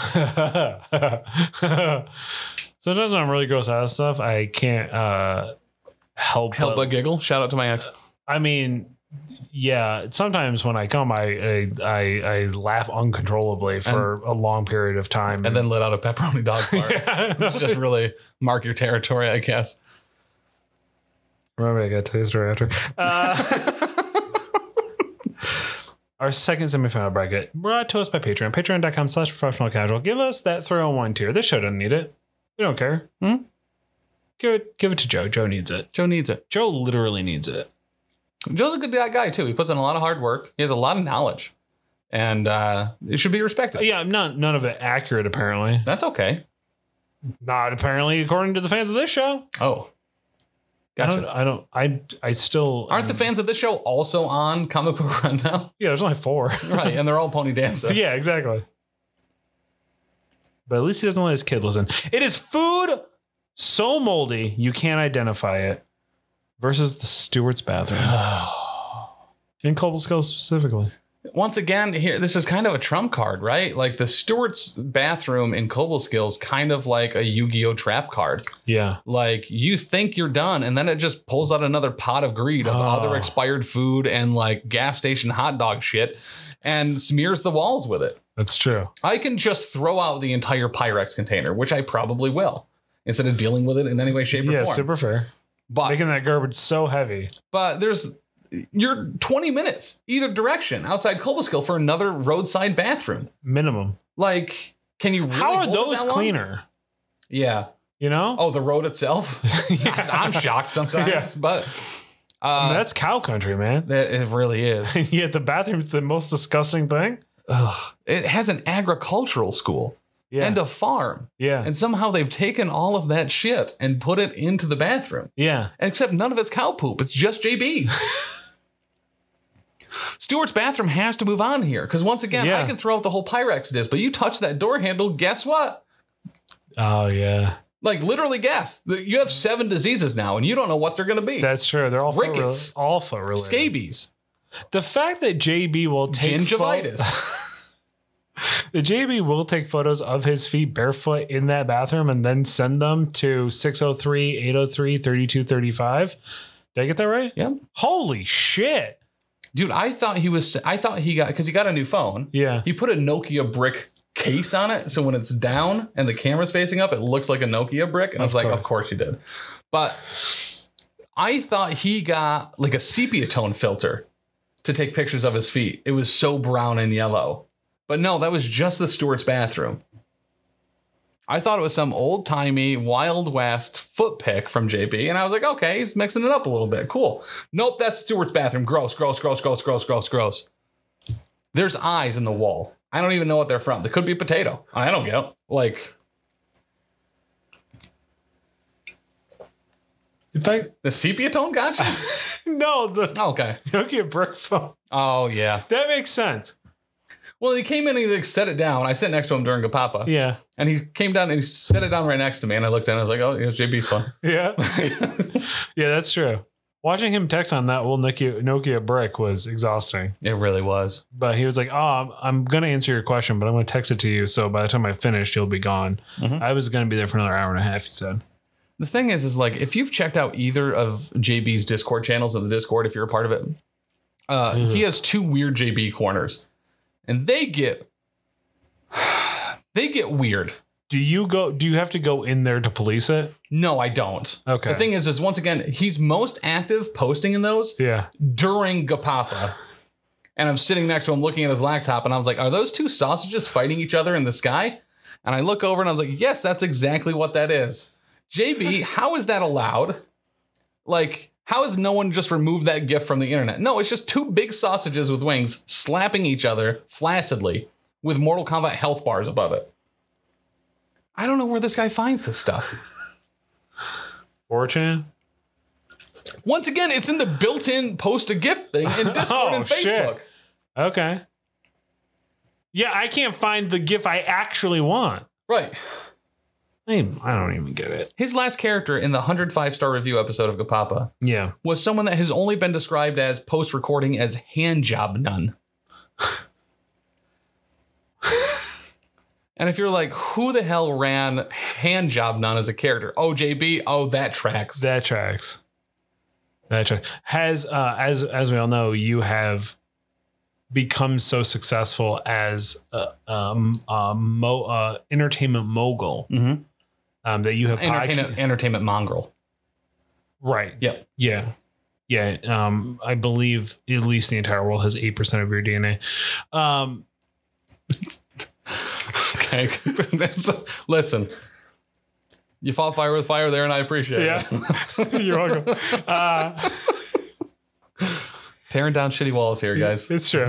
Sometimes I'm really gross out of stuff. I can't uh, help Help but, but giggle. Shout out to my ex. I mean, yeah. Sometimes when I come, I I I, I laugh uncontrollably for a long period of time, And then let out a pepperoni dog fart. yeah. Just really mark your territory, I guess. Remember, I got taster after. Uh, our second semifinal bracket brought to us by Patreon. Patreon.com slash professional casual. Give us that three oh one tier. This show doesn't need it. We don't care. Hmm? Give it give it to Joe. Joe needs it. Joe needs it. Joe literally needs it. Joe's a good guy, too. He puts in a lot of hard work. He has a lot of knowledge. And uh, it should be respected. Yeah, none none of it accurate, apparently. That's okay. Not apparently, according to the fans of this show. Oh. I don't, Gotcha. I don't, I, I still Aren't the fans of this show also on Comic Book Rundown? Yeah, there's only four. Right, and they're all Pony Dancer. Yeah, exactly. But at least he doesn't let his kid listen. It is food so moldy you can't identify it versus the Stewart's bathroom. In Cobbleskull specifically. Once again, here this is kind of a trump card, right? Like the Stewart's bathroom in Cobbleskull is kind of like a Yu-Gi-Oh trap card. Yeah. Like you think you're done, and then it just pulls out another pot of greed of Oh. other expired food and like gas station hot dog shit, and smears the walls with it. That's true. I can just throw out the entire Pyrex container, which I probably will, instead of dealing with it in any way, shape, or Yeah, form. super fair. But Making that garbage so heavy. but there's you're twenty minutes either direction outside Cobbleskull for another roadside bathroom. Minimum. Like, can you really How are hold it those that long? cleaner? Yeah. You know? Oh, the road itself. I'm shocked sometimes, Yeah. but uh, I mean, that's cow country, man. it, it really is. And yet the bathroom's the most disgusting thing. Ugh. It has an agricultural school Yeah. and a farm, yeah. and somehow they've taken all of that shit and put it into the bathroom. yeah. Except none of it's cow poop. It's just J B. Stewart's bathroom has to move on here because once again, Yeah. I can throw out the whole Pyrex disc, but you touch that door handle, guess what? Oh, yeah. Like literally, guess you have seven diseases now, and you don't know what they're going to be. That's true. They're all foot Rickets. all foot related. Scabies, The fact that J B will take gingivitis. pho- the J B will take photos of his feet barefoot in that bathroom and then send them to six oh three, eight oh three, thirty-two thirty-five. Did I get that right? Yep. Holy shit. Dude, I thought he was. I thought he got because he got a new phone. Yeah. He put a Nokia brick case on it, so when it's down and the camera's facing up, it looks like a Nokia brick. And I was Of like, course. of course you did. But I thought he got like a sepia tone filter to take pictures of his feet. It was so brown and yellow. But no, that was just the Stewart's bathroom. I thought it was some old timey Wild West foot pick from J B, and I was like, okay, he's mixing it up a little bit. Cool. Nope, that's Stewart's bathroom. Gross, gross, gross, gross, gross, gross, gross. There's eyes in the wall. I don't even know what they're from. They could be potato. I don't get it. Like In fact, the sepia tone, gotcha. no, the Okay. Nokia brick phone. Oh yeah. That makes sense. Well, he came in and he like set it down. I sat next to him during Gapapa. Yeah. And he came down and he set it down right next to me. And I looked at it and I was like, oh, it's J B's phone. Yeah. Yeah, that's true. Watching him text on that old Nokia, Nokia brick was exhausting. It really was. But he was like, oh, I'm, I'm going to answer your question, but I'm going to text it to you. So by the time I finish, you'll be gone. Mhm. I was going to be there for another hour and a half, he said. The thing is, is like if you've checked out either of J B's Discord channels in the Discord, if you're a part of it, uh, he has two weird J B corners, and they get they get weird. Do you go? Do you have to go in there to police it? No, I don't. Okay. The thing is, is once again, he's most active posting in those Yeah. during Gapapa. And I'm sitting next to him looking at his laptop, and I was like, are those two sausages fighting each other in the sky? And I look over and I was like, yes, that's exactly what that is. J B, how is that allowed? Like, how has no one just removed that GIF from the internet? No, it's just two big sausages with wings slapping each other flaccidly with Mortal Kombat health bars above it. I don't know where this guy finds this stuff. four chan? Once again, it's in the built-in post a GIF thing in Discord Oh, and Facebook. shit. Okay. Yeah, I can't find the GIF I actually want. Right. I, I don't even get it. His last character in the one hundred five star review episode of Gapapa Yeah. was someone that has only been described as post-recording as handjob nun. And if you're like, who the hell ran handjob nun as a character? Oh, J B? Oh, that tracks. That tracks. That tracks. Has, uh, as, as we all know, you have become so successful as a um, uh, mo, uh, entertainment mogul Mm-hmm. um, that you have Entertainment, podca- entertainment mongrel. Right. Yep. Yeah. Yeah. Um, I believe at least the entire world has eight percent of your D N A. Um, Okay. Listen, you fought fire with fire there, and I appreciate yeah. it. You're welcome. Uh, Tearing down shitty walls here, guys. It's true.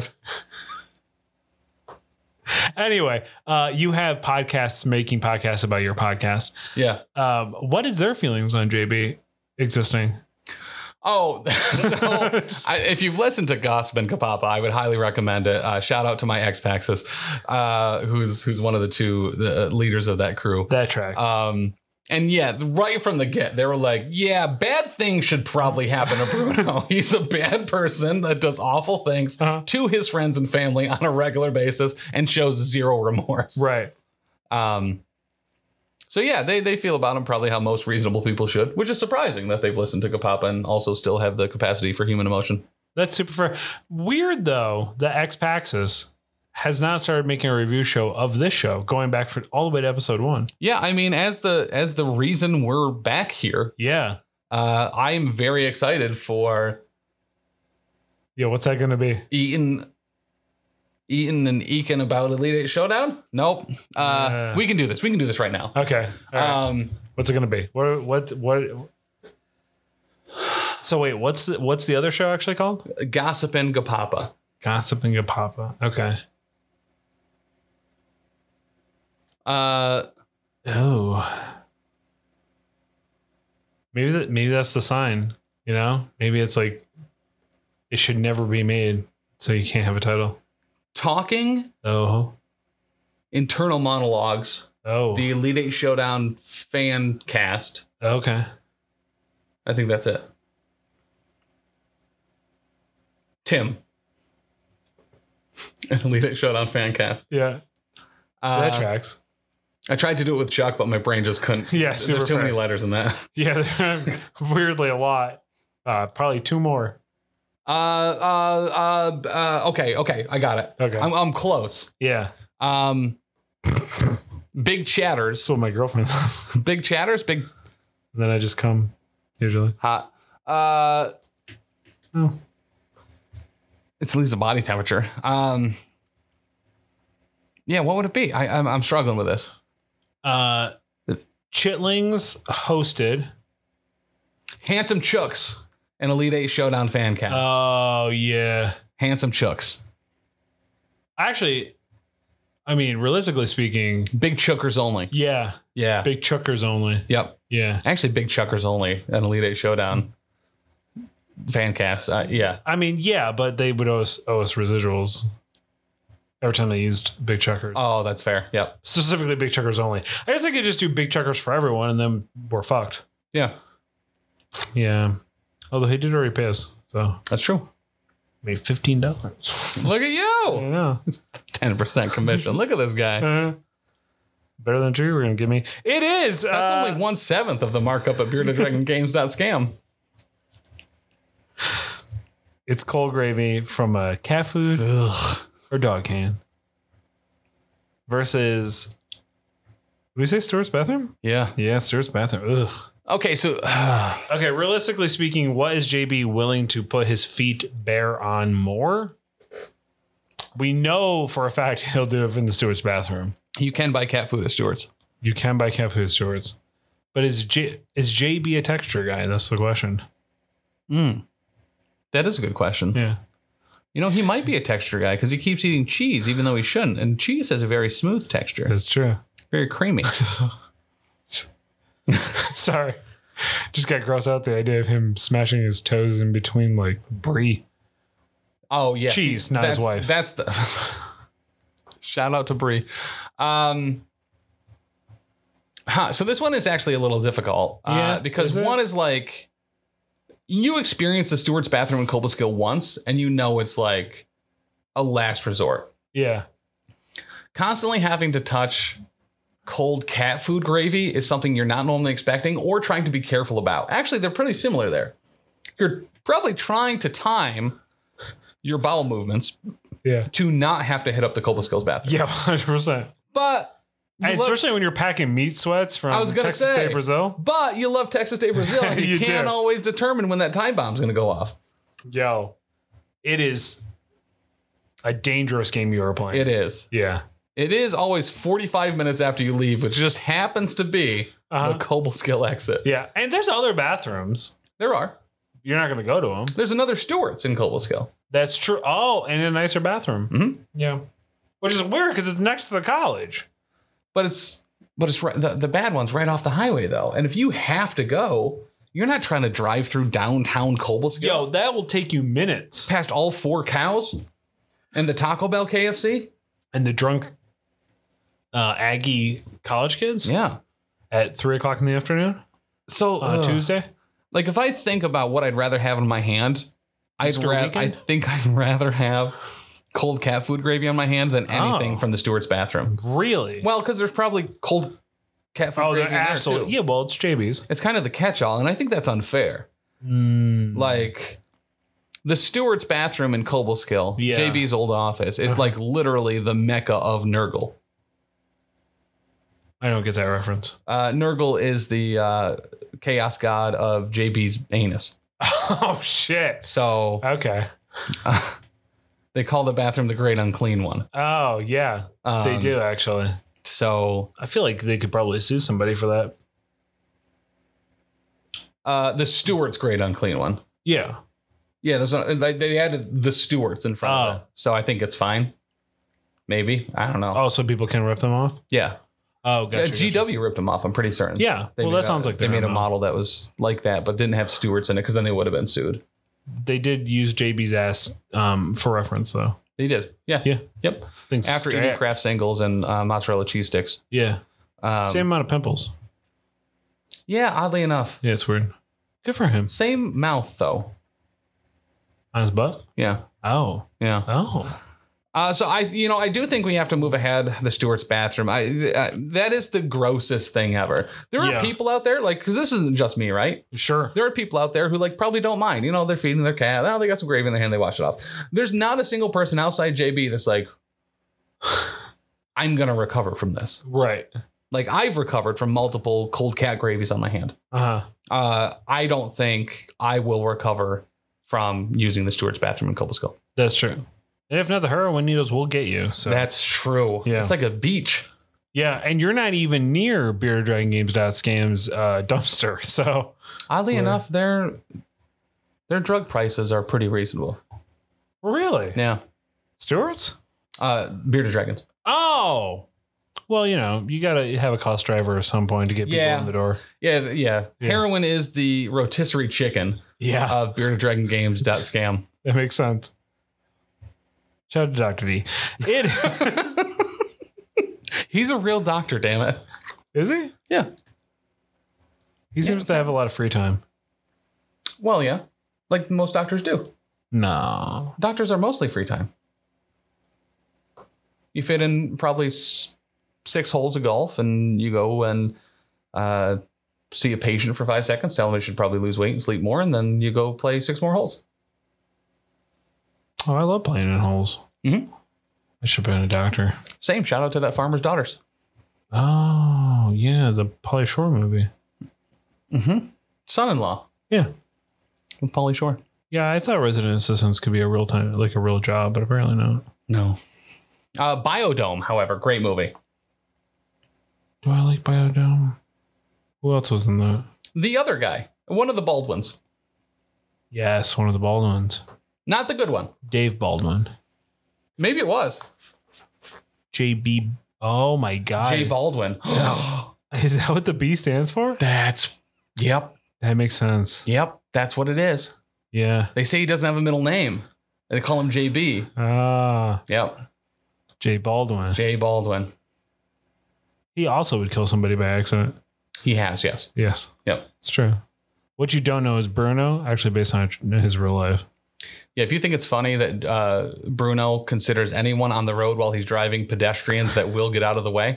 Anyway, uh, you have podcasts making podcasts about your podcast. Yeah. Um, what is their feelings on J B existing? Oh, so I, if you've listened to Gossip and Kapapa, I would highly recommend it. Uh, shout out to my ex Paxis, uh, who's who's one of the two the leaders of that crew. That tracks. Um, and yeah, right from the get, they were like, yeah, bad things should probably happen to Bruno. He's a bad person that does awful things Uh-huh. to his friends and family on a regular basis and shows zero remorse. right. Um, so yeah, they, they feel about him probably how most reasonable people should, which is surprising that they've listened to Kapapa and also still have the capacity for human emotion. That's super fair. Weird though, that Ex Paxis has not started making a review show of this show, going back for all the way to episode one. Yeah, I mean, as the as the reason we're back here, Yeah. uh, I am very excited for Yeah. What's that going to be? eating, eating and eking about Elite Eight Showdown. Nope. Uh, Uh. we can do this. We can do this right now. Okay. All right. Um, What's it going to be? What? What? What? So wait, what's the, what's the other show actually called? Gossip and Gapapa. Gossip and Papa. Okay. Uh, Oh. Maybe that maybe that's the sign, you know? Maybe it's like it should never be made, so you can't have a title. talking Oh. internal monologues. Oh. The Elite Eight Showdown fan cast. Okay. I think that's it. Tim. An Elite Eight Showdown fan cast. Yeah. Uh, That tracks. I tried to do it with Chuck, but my brain just couldn't. Yeah, super There's too fair. many letters in that. Yeah, weirdly a lot. Uh, probably two more. Uh, uh, uh, uh, okay, okay, I got it. Okay. I'm, I'm close. Yeah. Um, big chatters, That's what my girlfriend says. big chatters, big And then I just come, usually. hot. Uh, Oh. it's Lisa body temperature. Um, yeah, what would it be? I, I'm, I'm struggling with this. Uh, Chitlings hosted. Handsome Chooks, an Elite Eight Showdown fan cast. Oh, yeah. Handsome Chooks, Actually, I mean, realistically speaking, big Chookers only. yeah. Yeah. Big chuckers only. Yep. Yeah. Actually, big Chuckers only, an Elite Eight Showdown fan cast. Uh, yeah. I mean, yeah, but they would owe us, owe us residuals every time they used big chuckers. Oh, that's fair. Yep. Specifically big chuckers only. I guess I could just do big chuckers for everyone and then we're fucked. Yeah, Yeah. Although he did already pay us. So that's true. made fifteen dollars. Look at I you. know. ten percent commission. Look at this guy. Uh, better than true. We're going to give me. It is. That's uh, only one seventh of the markup at bearded dragon games dot scam. It's cold gravy from a cat food Ugh. or dog can versus. Did we say Stuart's bathroom? Yeah. Yeah, Stuart's bathroom. Ugh. Okay, so Okay, realistically speaking, what is J B willing to put his feet bare on more? We know for a fact he'll do it in the Stewart's bathroom. you can buy cat food at Stewart's. You can buy cat food at Stewart's. But is J is J B a texture guy? That's the question. Mm. That is a good question. Yeah. You know, he might be a texture guy because he keeps eating cheese even though he shouldn't. And cheese has a very smooth texture. That's true. Very creamy. Sorry. Just got gross out the idea of him smashing his toes in between like brie. Oh yeah, Cheese, not his that's, wife. That's the shout out to Brie. Um, huh, so this one is actually a little difficult. Yeah, uh, because is it? one is like you experience the Stewart's bathroom in Cobleskill once, and you know it's like a last resort. Yeah. Constantly having to touch cold cat food gravy is something you're not normally expecting or trying to be careful about. Actually, they're pretty similar there. You're probably trying to time your bowel movements Yeah. to not have to hit up the Cobbleskill's bathroom. Yeah, one hundred percent. But you And love- especially when you're packing meat sweats from I was gonna Texas say, Day Brazil. But you love Texas Day Brazil. And you, You can't do. always determine when that time bomb's going to go off. Yo, it is a dangerous game you are playing. It is. Yeah. It is always forty-five minutes after you leave, which just happens to be Uh-huh. the Cobleskill exit. Yeah. And there's other bathrooms. There are. You're not going to go to them. There's another Stewart's in Cobleskill. That's true. Oh, and a nicer bathroom. Mhm. Yeah. Which is weird because it's next to the college. But it's but it's right, the, the bad one's right off the highway, though. And if you have to go, you're not trying to drive through downtown Cobleskill. Yo, that will take you minutes. Past all four cows and the Taco Bell K F C. And the drunk uh, Aggie college kids Yeah. at three o'clock in the afternoon So on a ugh. Tuesday. Like if I think about what I'd rather have in my hand, I'd Easter rather. I weekend? think I'd rather have cold cat food gravy on my hand than anything Oh. from the Stewart's bathroom. Really? Well, because there's probably cold cat food oh, gravy they're in there absolutely. too. Yeah, well, it's J B's. It's kind of the catch-all, and I think that's unfair. Mm. Like the Stewart's bathroom in Cobleskill, Yeah. J B's old office, is like literally the mecca of Nurgle. I don't get that reference. Uh, Nurgle is the uh, chaos god of J B's anus. Oh, shit. So Okay. they call the bathroom the Great Unclean One. Oh, yeah. they Um, do, actually. So I feel like they could probably sue somebody for that. uh, the Stewart's Great Unclean One. Yeah. Yeah, there's a, they they added the Stewarts in front of Oh. it. So I think it's fine. Maybe. I don't know. Oh, so people can rip them off? Yeah. Oh, Uh, gotcha. G W ripped them off, I'm pretty certain. Yeah. They Well, made that a- sounds like they their made a M O. model that was like that, but didn't have Stewarts in it because then they would have been sued. They did use J B's ass um, for reference, though. They did. Yeah. Yeah. Yep. Things After eating stacked. Kraft singles and uh, mozzarella cheese sticks. Yeah. Um, Same amount of pimples. Yeah, oddly enough. Yeah, it's weird. Good for him. Same mouth though. On his butt? Yeah. Oh. Yeah. Oh. Uh, so I, you know, I do think we have to move ahead. The Stewart's bathroom. I uh, that is the grossest thing ever. There are Yeah. people out there like because this isn't just me, right? Sure. There are people out there who like probably don't mind. You know, they're feeding their cat. Oh, they got some gravy in their hand. They wash it off. There's not a single person outside J B that's like, I'm gonna recover from this. Right. Like I've recovered from multiple cold cat gravies on my hand. Uh-huh. Uh, I don't think I will recover from using the Stewart's bathroom in Cobleskill. That's true. And if not, the heroin needles will get you. So That's true. Yeah. It's like a beach. yeah, and you're not even near Bearded Dragon Games Scams uh, dumpster. So Oddly Where- enough, their their drug prices are pretty reasonable. really, Yeah. Stewart's? Uh, Bearded Dragons. Oh, well, you know, you gotta have a cost driver at some point to get people Yeah. in the door. Yeah, th- yeah. Yeah. Heroin is the rotisserie chicken Yeah, of Bearded Dragon Games scam. that makes sense. Shout out to Doctor D. It He's a real doctor, damn it. is he? Yeah. He seems to have a lot of free time. Well, yeah. Like most doctors do. No. Doctors are mostly free time. You fit in probably s- six holes of golf and you go and uh, see a patient for five seconds, tell them they should probably lose weight and sleep more, and then you go play six more holes. Oh, I love playing in holes. Mhm. I should have been a doctor. Same. Shout out to that Farmer's Daughters. Oh, yeah, the Pauly Shore movie. Son-in-law Yeah. with Pauly Shore. Yeah, I thought resident assistants could be a real time, like a real job, but apparently not. No. Uh, Biodome, however, great movie. Do I like Biodome? Who else was in that? The other guy, one of the Baldwins, Yes, one of the Baldwins. not the good one. Dave Baldwin. Maybe it was. J B Oh my God. J Baldwin. Is that what the B stands for? That's, yep, That makes sense. yep, that's what it is. Yeah. They say he doesn't have a middle name. They call him J B. Ah, Yep, J Baldwin. J Baldwin. He also would kill somebody by accident. He has, yes. Yes. Yep. It's true. What you don't know is Bruno, actually based on his real life. Yeah, if you think it's funny that uh, Bruno considers anyone on the road while he's driving pedestrians that will get out of the way,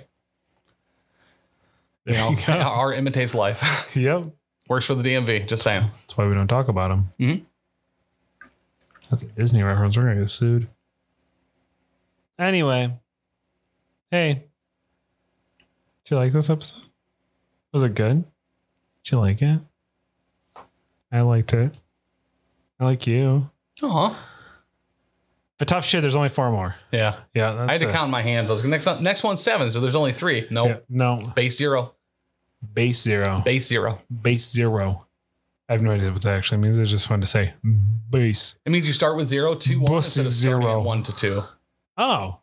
you There know, you go. art imitates life. Yep. Works for the D M V, just saying. That's why we don't talk about him. Mhm. That's a Disney reference. We're going to get sued. Anyway. Hey. Did you like this episode? Was it good? Did you like it? I liked it. I like you. Uh-huh. But tough shit, there's only four more. Yeah. Yeah. I had That's to it. count my hands. I was gonna, next, next one's seven, so there's only three. No. Yeah, no. Base zero. Base zero. Base zero. Base zero. I have no idea what that actually means. It's just fun to say. Base. It means you start with zero, two, one, Bus instead of starting zero. at one to two. Oh.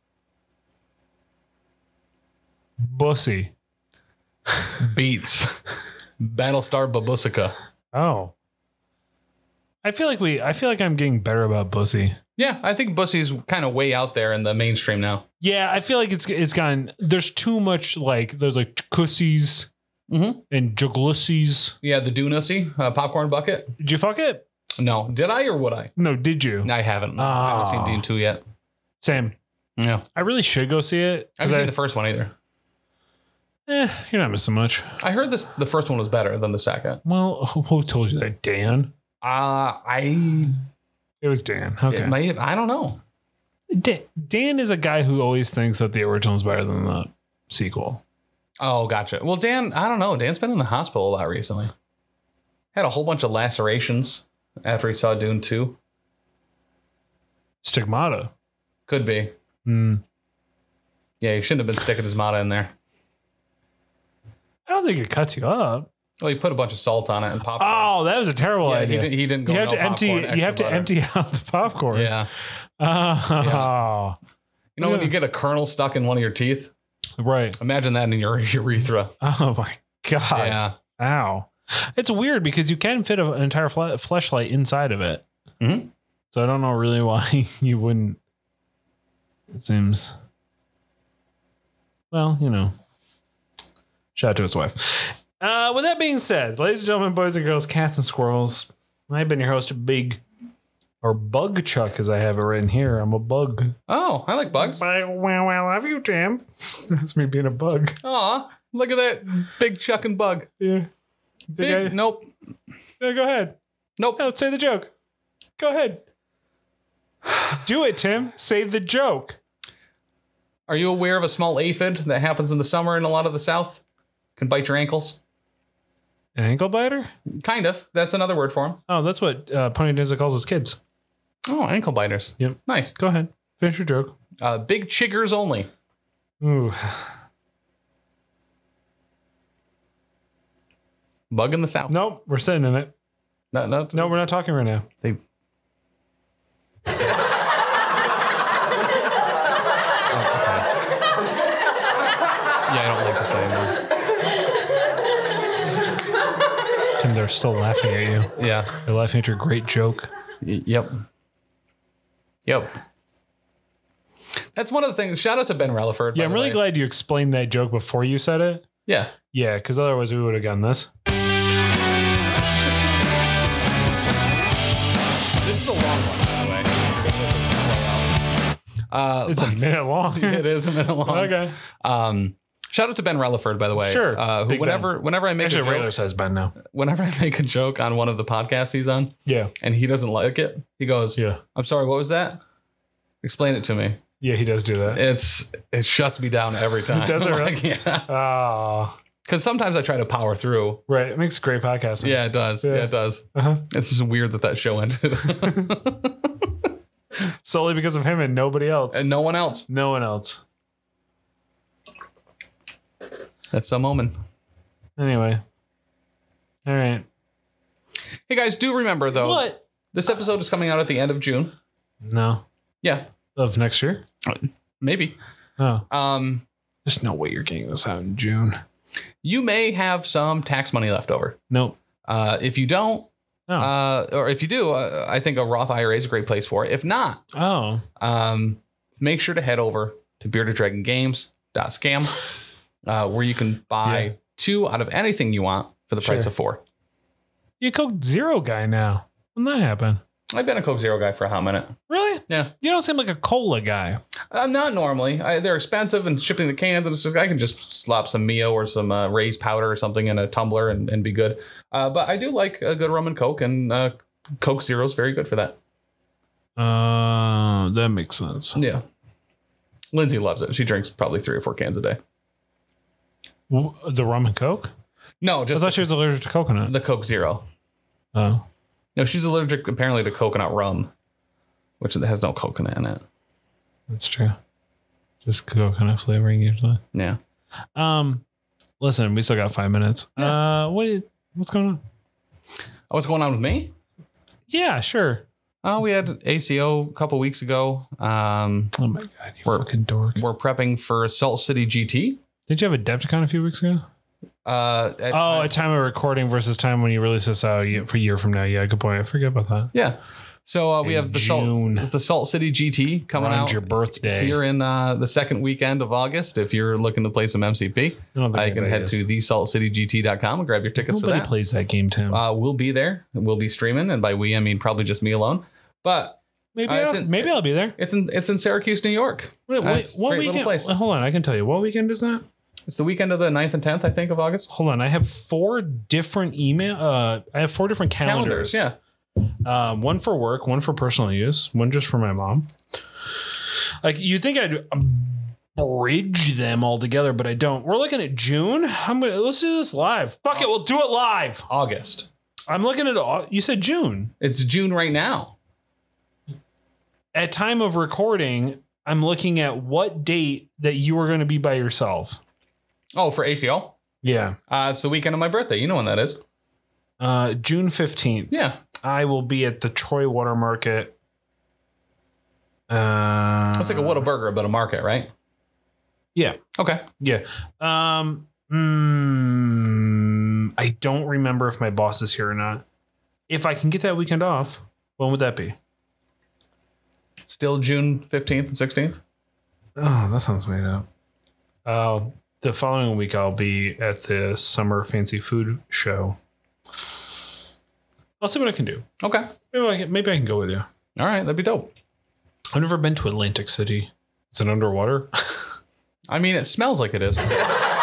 Bussy. Beats. Battlestar Babusica. Oh. I feel like we I feel like I'm getting better about Bussy. Yeah, I think Bussy's kind of way out there in the mainstream now. Yeah, I feel like it's it's gotten there's too much like there's like cussies Mm-hmm. and juglussies. Yeah, the Dunussy uh, popcorn bucket. Did you fuck it? No, did I or would I? No, did you? I haven't. I haven't seen Oh. Dune two yet. Same. Yeah, I really should go see it. I 'cause haven't I, seen the first one either. eh, you're not missing much. I heard this. The first one was better than the second. Well, who, who told you that? Dan? Uh I. It was Dan. Okay. It might, I don't know. Dan, Dan is a guy who always thinks that the original is better than the sequel. Oh, gotcha. Well, Dan, I don't know. Dan's been in the hospital a lot recently. Had a whole bunch of lacerations after he saw Dune two. Stigmata. Could be. Hmm. Yeah, he shouldn't have been sticking his mata in there. I don't think it cuts you up. Well, he put a bunch of salt on it and popcorn. Oh, that was a terrible yeah, he idea. didn't, he didn't go you have no to empty. popcorn, You have extra to butter. empty out the popcorn. Yeah. Oh, You know, when Yeah. you get a kernel stuck in one of your teeth, right. imagine that in your urethra. Oh my god. Yeah. Ow. It's weird because you can fit a- an entire fle- fleshlight inside of it. Mhm. So I don't know really why you wouldn't. It seems. Well, you know. Shout out to his wife. Uh, with that being said, ladies and gentlemen, boys and girls, cats and squirrels, I've been your host, Big, or Bug Chuck, as I have it written here. I'm a bug. Oh, I like bugs. Bye. Well, I love you, Tim. That's me being a bug. Aw, look at that big chuck and bug. Yeah. Big, I- nope. No, go ahead. Nope. No, say the joke. Go ahead. Do it, Tim. Say the joke. Are you aware of a small aphid that happens in the summer in a lot of the South? Can bite your ankles? An ankle biter? Kind of. That's another word for them. Oh, that's what uh, Pony Danza calls his kids. Oh, ankle biters. Yep. Nice. Go ahead. Finish your joke. Uh, big chiggers only. Ooh. Bug in the South. Nope, we're sitting in it. No, no. No, we're not talking right now. They. Yeah, I don't like this anymore. Tim, they're still laughing at you. Yeah. They're laughing at your great joke. Y- yep. Yep. That's one of the things. Shout out to Ben Relaford. Yeah, by I'm the really way. glad you explained that joke before you said it. Yeah. Yeah, because otherwise we would have gotten this. This is a long one, by the way. Uh, It's a minute long. it is a minute long. Okay. Um, shout out to Ben Relaford, by the way. Sure. Uh, who, Big whenever, whenever I make Actually, a joke, regular size Ben now. whenever I make a joke on one of the podcasts he's on, Yeah. and he doesn't like it, he goes, Yeah. "I'm sorry, what was that? Explain it to me." Yeah, he does do that. It's it shuts me down every time. Does it really? Like, yeah. Ah. Because sometimes I try to power through. Right. It makes great podcasting. Yeah, it does. Yeah, Yeah. it does. Uh-huh. It's just weird that that show ended. Solely because of him and nobody else. And no one else. no one else. That's a moment. Anyway. All right. Hey guys, do remember though, What? this episode is coming out at the end of June. No. Yeah, Of next year? maybe. Oh. Um, There's no way you're getting this out in June. You may have some tax money left over. Nope. Uh, if you don't, Oh. uh, or if you do, uh, I think a Roth I R A is a great place for it. If not, Oh. um, make sure to head over to bearded dragon games dot scam, uh, where you can buy Yeah. two out of anything you want for the price Sure. of four. You're a Coke Zero guy now. When did that happen? I've been a Coke Zero guy for a hot minute. Really? Yeah. You don't seem like a cola guy. Uh, not normally. I, they're expensive and shipping the cans, and it's just I can just slop some Mio or some uh, Ray's powder or something in a tumbler and, and be good. Uh, but I do like a good rum and Coke, and uh, Coke Zero is very good for that. Uh, that makes sense. Yeah. Lindsay loves it. She drinks probably three or four cans a day. W- The rum and Coke? No, I just thought she was allergic to coconut. the Coke Zero. Oh, No, she's allergic apparently to coconut rum, which has no coconut in it. that's true. Just coconut flavoring usually. Yeah. Um, listen, we still got five minutes. Uh, what? What's going on? Oh, what's going on with me? Yeah, sure. Oh, we had A C O a couple weeks ago. Um, Oh my god, you We're- fucking dork. we're prepping for Salt City G T. Did you have a Adepticon a few weeks ago? Uh, at- Oh, at time of recording versus time when you release this out a year- for a year from now. Yeah, good point. I forget about that. yeah. So uh, we In have the June. Salt, the Salt City G T coming Around out your birthday. here in uh, the second weekend of August. If you're looking to play some M C P, I don't think uh, you can anybody head is. to the salt city g t dot com and grab your tickets Nobody for that. plays that game, Tim. Uh, we'll be there. We'll be streaming, and by we I mean probably just me alone. But maybe uh, it's I'll, in- maybe I'll be there. it's in it's in Syracuse, New York. Wait, Uh, wait, it's a what great little weekend? place. Hold on, I can tell you. What weekend is that? It's the weekend of the ninth and tenth, I think, of August. Hold on, I have four different email. Uh, I have four different calendars. Yeah. Um, one for work, one for personal use, one just for my mom. Like you think I'd bridge them all together, but I don't. We're looking at June. I'm gonna let's do this live. Fuck it, we'll do it live. August. I'm looking at all. You said June. It's June right now. At time of recording, I'm looking at what date that you are going to be by yourself. Oh, for A C O? Yeah. Uh, it's the weekend of my birthday. You know when that is. Uh, June fifteenth. Yeah. I will be at the Troy Water Market. Uh, It's like a Whataburger, but a market, right? yeah. Okay. Yeah. Um, mm, I don't remember if my boss is here or not. If I can get that weekend off, when would that be? Still June fifteenth and sixteenth? Oh, that sounds made up. Uh, the following week, I'll be at the Summer Fancy Food Show. I'll see what I can do. Okay. Maybe I can, maybe I can go with you. All right. That'd be dope. I've never been to Atlantic City. Is it underwater? I mean, it smells like it is. To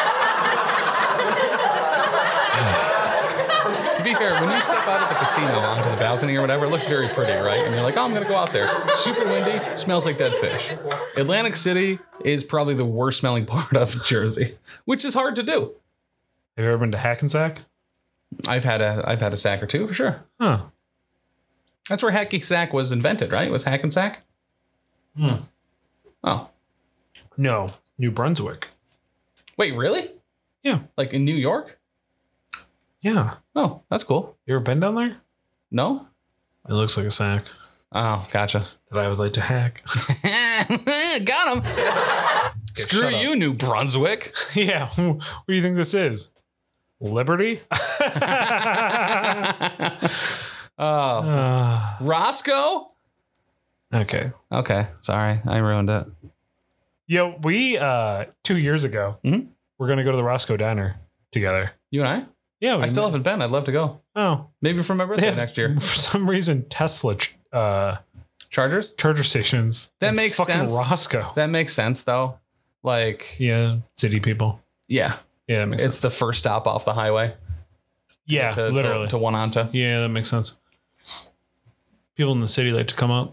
be fair, when you step out of the casino onto the balcony or whatever, it looks very pretty, right? And you're like, oh, I'm going to go out there. Super windy, smells like dead fish. Atlantic City is probably the worst smelling part of Jersey, which is hard to do. Have you ever been to Hackensack? I've had a I've had a sack or two for sure. Huh. That's where hacky sack was invented, right? Was Hackensack? Hmm. Oh, No, New Brunswick. wait, really? Yeah. Like in New York? Yeah. Oh, that's cool. You ever been down there? No? It looks like a sack Oh, gotcha. that I would like to hack. Got him. Screw shut up. you, New Brunswick. Yeah. What do you think this is? Liberty? Oh, Uh, Roscoe? okay. Okay, sorry, I ruined it. Yo, we, uh, two years ago, Mhm. we're going to go to the Roscoe Diner together. You and I? Yeah. We I still haven't been. I'd love to go. Oh. Maybe for my They birthday have, next year. for some reason, Tesla uh, Chargers? charger stations. That in makes fucking sense. Roscoe. That makes sense, though. Like, Yeah. City people. yeah, Yeah, that makes it's sense. the first stop off the highway. Yeah, to, literally. To, to Wananta. Yeah, that makes sense. People in the city like to come up.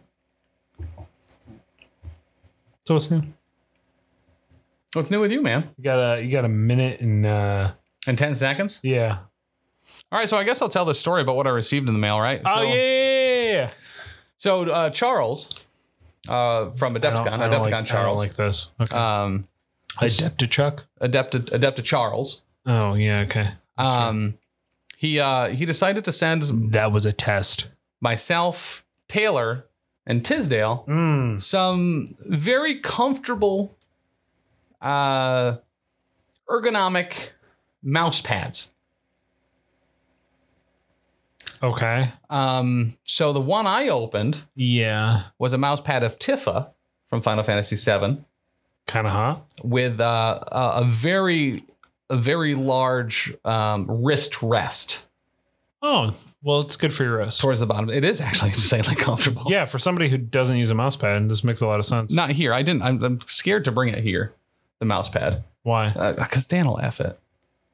So what's new? What's new with you, man? You got a you got a minute and uh In ten seconds? yeah. All right, so I guess I'll tell the story about what I received in the mail, right? Oh so, yeah, yeah, yeah. So uh, Charles uh, from I don't, Adepticon, I don't Adepticon like, I don't Charles, like this. Okay. um, Adeptichuck? Adepta, Adepta Charles, Oh yeah, okay. That's right. um, he uh, he decided to send That was a test. myself, Taylor, and Tisdale Mm. some very comfortable uh, ergonomic mouse pads. Okay. Um, so the one I opened Yeah. was a mouse pad of Tifa from Final Fantasy seven Kind of hot. with uh, a, a very, a very large um, wrist rest Oh, well, it's good for your wrist. towards the bottom. It is actually insanely comfortable. Yeah, for somebody who doesn't use a mouse pad, this makes a lot of sense. Not here. I didn't. I'm, I'm scared to bring it here. The mouse pad, Why? because Dan will F it.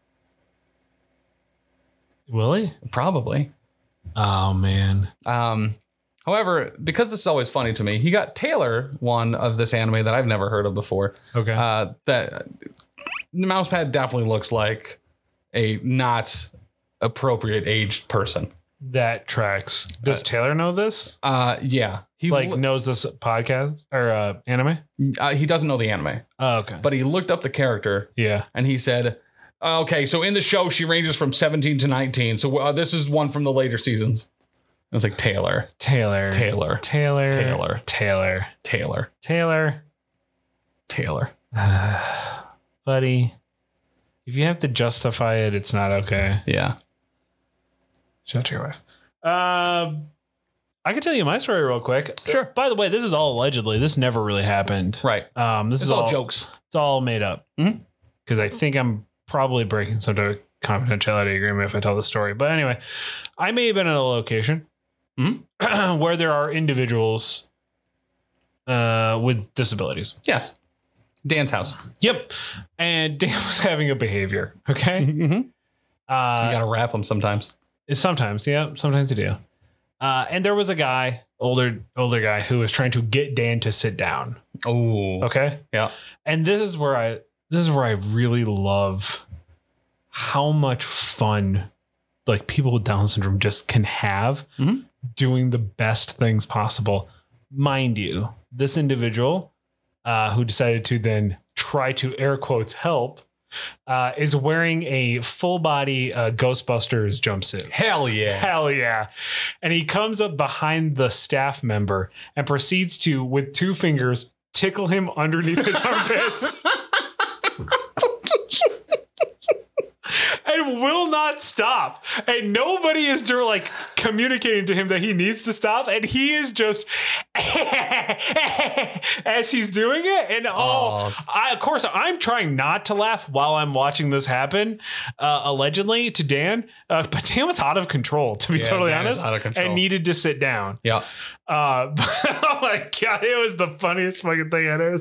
Will he? Probably. Oh, man. Um, however, because this is always funny to me, he got Taylor one of this anime that I've never heard of before. Okay. Uh, that the mouse pad definitely looks like a not appropriate aged person. that tracks. Does Taylor know this? Uh, yeah, he Like, loo- knows this podcast or uh, anime? uh, he doesn't know the anime, Oh, okay. but he looked up the character yeah. and he said, "Okay, so in the show she ranges from seventeen to nineteen. So uh, this is one from the later seasons." I was like, Taylor, Taylor. Taylor, Taylor. Taylor. Taylor. Taylor, Taylor. Taylor. Buddy, if you have to justify it, it's not okay. Yeah. Shut your wife. Um, I can tell you my story real quick. Sure. By the way, this is all allegedly. This never really happened. Right. Um, this It's is all all jokes. It's all made up. Mhm. Because I think I'm probably breaking some sort of confidentiality agreement if I tell the story. But anyway, I may have been at a location Mhm. where there are individuals uh, with disabilities. Yes. Dan's house. Yep. And Dan was having a behavior. Okay. Mm-hmm. You Uh, gotta wrap them sometimes. Sometimes, yeah, sometimes you do. Uh, and there was a guy, older older guy, who was trying to get Dan to sit down. Oh. Okay, Yeah. and this is where I this is where I really love how much fun like people with Down syndrome just can have Mhm. doing the best things possible. Mind you, this individual uh, who decided to then try to air quotes help. Uh, is wearing a full body uh, Ghostbusters jumpsuit. Hell yeah. Hell yeah. And he comes up behind the staff member and proceeds to, with two fingers, tickle him underneath his armpits. And will not stop. And nobody is doing like communicating to him that he needs to stop. And he is just as he's doing it. And oh, Oh. I, of course, I'm trying not to laugh while I'm watching this happen, uh, allegedly to Dan. Uh, but Dan was out of control, to be Yeah, totally Dan is honest, out of control. and needed to sit down. Yeah. Uh, oh my God, it was the funniest fucking thing ever.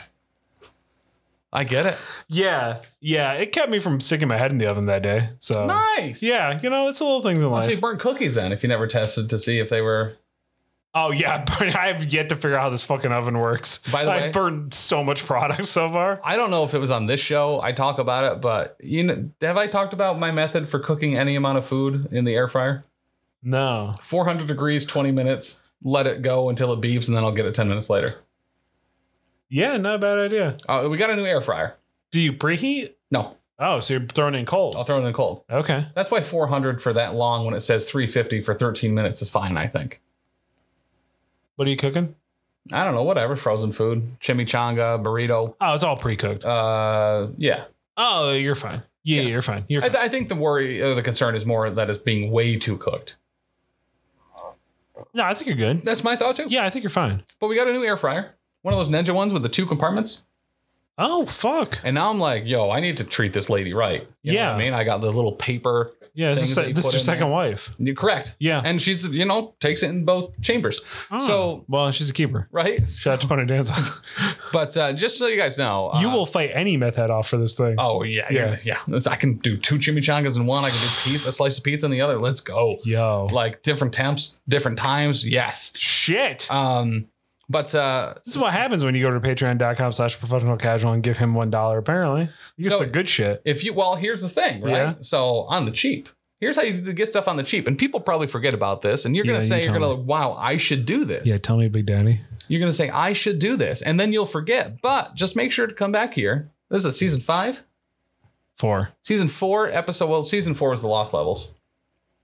I get it. Yeah, yeah, it kept me from sticking my head in the oven that day. So Nice. yeah, you know, it's the little things in Well, so you life. burnt cookies then if you never tested to see if they were. Oh yeah, but I have yet to figure out how this fucking oven works. By the I've way- burned so much product so far. I don't know if it was on this show. I talk about it, but you know, have I talked about my method for cooking any amount of food in the air fryer? No. four hundred degrees, twenty minutes. Let it go until it beeps, and then I'll get it ten minutes later. Yeah, not a bad idea. Uh, we got a new air fryer. Do you preheat? No, Oh, so you're throwing it in cold. I'll throw it in cold. Okay. That's why four hundred for that long when it says three fifty for thirteen minutes is fine, I think. What are you cooking? I don't know, whatever. Frozen food, chimichanga, burrito. Oh, it's all pre-cooked. Uh, yeah. Oh, you're fine. Yeah, Yeah. you're fine. You're I, fine. th- I think the worry or the concern is more that it's being way too cooked. No, I think you're good. That's my thought too. Yeah, I think you're fine. But we got a new air fryer. One of those Ninja ones with the two compartments. Oh, fuck. And now I'm like, yo, I need to treat this lady right. You know Yeah. what I mean? I got the little paper. Yeah, this things is, that you this is put your in second there. wife. You're correct. Yeah. And she's, you know, takes it in both chambers. Oh, So, well, she's a keeper. right? Shout out to Punter Dance. But uh, just so you guys know. You uh, will fight any meth head off for this thing. Oh, yeah. Yeah. Yeah. Yeah. I can do two chimichangas in one. I can do pizza, a slice of pizza in the other. Let's go. Yo. Like different temps, different times. Yes. Shit. Um, But uh, This is what happens when you go to patreon.com slash professional casual and give him one dollar, apparently. You get So- the good shit. if you, well, here's the thing, right? Yeah. So on the cheap, here's how you get stuff on the cheap. And people probably forget about this. And you're going Yeah, to you say, you're tell going to, wow, I should do this. Yeah, tell me, Big Daddy. You're going to say, I should do this. And then you'll forget. But just make sure to come back here. This is season five, Four. season four, episode. Well, season four is the Lost Levels.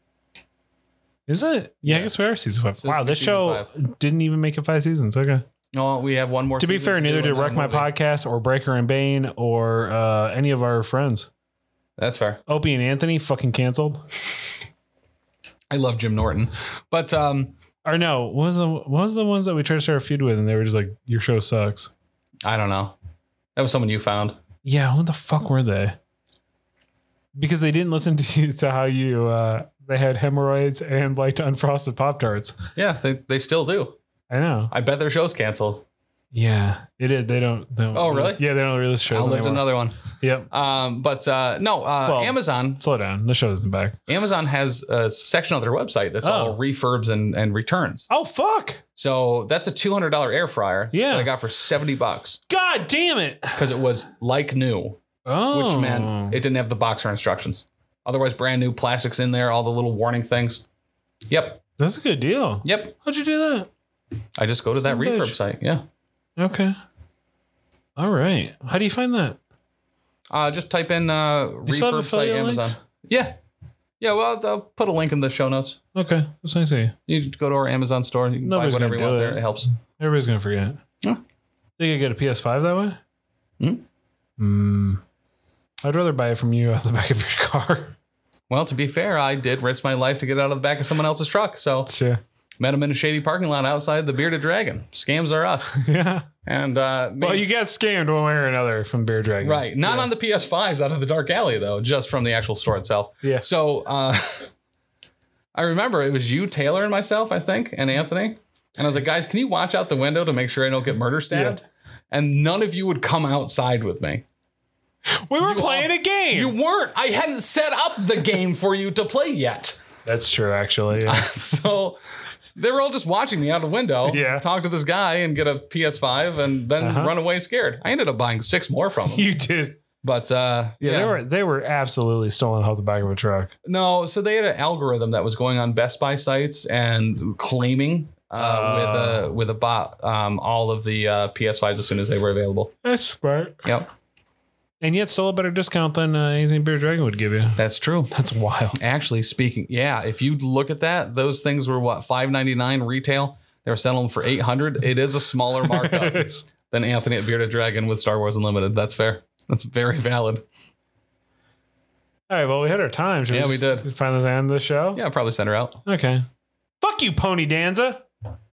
Is it? Yeah, I Yeah. guess we are season five. So this wow, is this season show didn't even make it five seasons. Okay. Oh, we have one more. To be season fair, do neither in did that Wreck My movie. Podcast or Breaker and Bane or uh, any of our friends. That's fair. Opie and Anthony fucking canceled. I love Jim Norton, but um, Or no, what was the what was the ones that we tried to start a feud with, and they were just like, "Your show sucks." I don't know. That was someone you found. Yeah, what the fuck were they? Because they didn't listen to you, to how you uh, they had hemorrhoids and liked unfrosted Pop Tarts. Yeah, they, they still do. I know. I bet their show's canceled. Yeah, it is. They don't. They don't Oh, release- really? Yeah, they don't release I shows lived anymore. another one. Yep. Um, but uh, no, uh, Well- Amazon. Slow down. The show isn't back. Amazon has a section on their website that's Oh. all refurbs and, and returns. Oh fuck! So that's a two hundred dollars air fryer Yeah. that I got for seventy bucks God damn it! because it was like new, Oh, which meant it didn't have the box or instructions. Otherwise, brand new plastics in there, all the little warning things. Yep. that's a good deal. Yep. How'd you do that? I just go to that Son of a refurb bitch. site. Yeah. Okay. All right. How do you find that? Uh, just type in uh, You still have refurb site affiliate Amazon. links? Yeah. Yeah. Well, I'll put a link in the show notes. Okay, that's nice of you. You just go to our Amazon store. You can Nobody's buy whatever you gonna want do there. it. It helps. Everybody's gonna forget. Huh. They could get a P S five that way. Hmm? Hmm. I'd rather buy it from you out the back of your car. Well, to be fair, I did risk my life to get out of the back of someone else's truck. So Sure. met him in a shady parking lot outside the Bearded Dragon. Scams are us. Yeah. And uh, Well, maybe- you got scammed one way or another from Bear Dragon. right, not Yeah. on the P S fives out of the dark alley though, just from the actual store itself. Yeah. So uh, I remember it was you, Taylor, and myself, I think, and Anthony. And I was like, guys, can you watch out the window to make sure I don't get murder stabbed? And none of you would come outside with me. We were You playing all- a game. You weren't. I hadn't set up the game for you to play yet. That's true, actually. Yeah. So they were all just watching me out the window, Yeah. talk to this guy and get a P S five and then Uh-huh. run away scared. I ended up buying six more from them. You did. But uh, Yeah, yeah, they were they were absolutely stolen off the back of a truck. no, so they had an algorithm that was going on Best Buy sites and claiming uh, Oh. with a with a bot um, all of the uh, P S fives as soon as they were available. That's smart. Yep, And yet still a better discount than uh, anything Bear Dragon would give you. that's true. That's wild. Actually, speaking, yeah, if you look at that, those things were what five ninety-nine retail. They were selling them for eight hundred. It is a smaller markup than Anthony at Bearded Dragon with Star Wars Unlimited. That's fair. That's very valid. All right, well, we hit our time. Should Yeah, we just did. Find this end of the show? Yeah, I'll probably send her out. Okay. Fuck you, Pony Danza.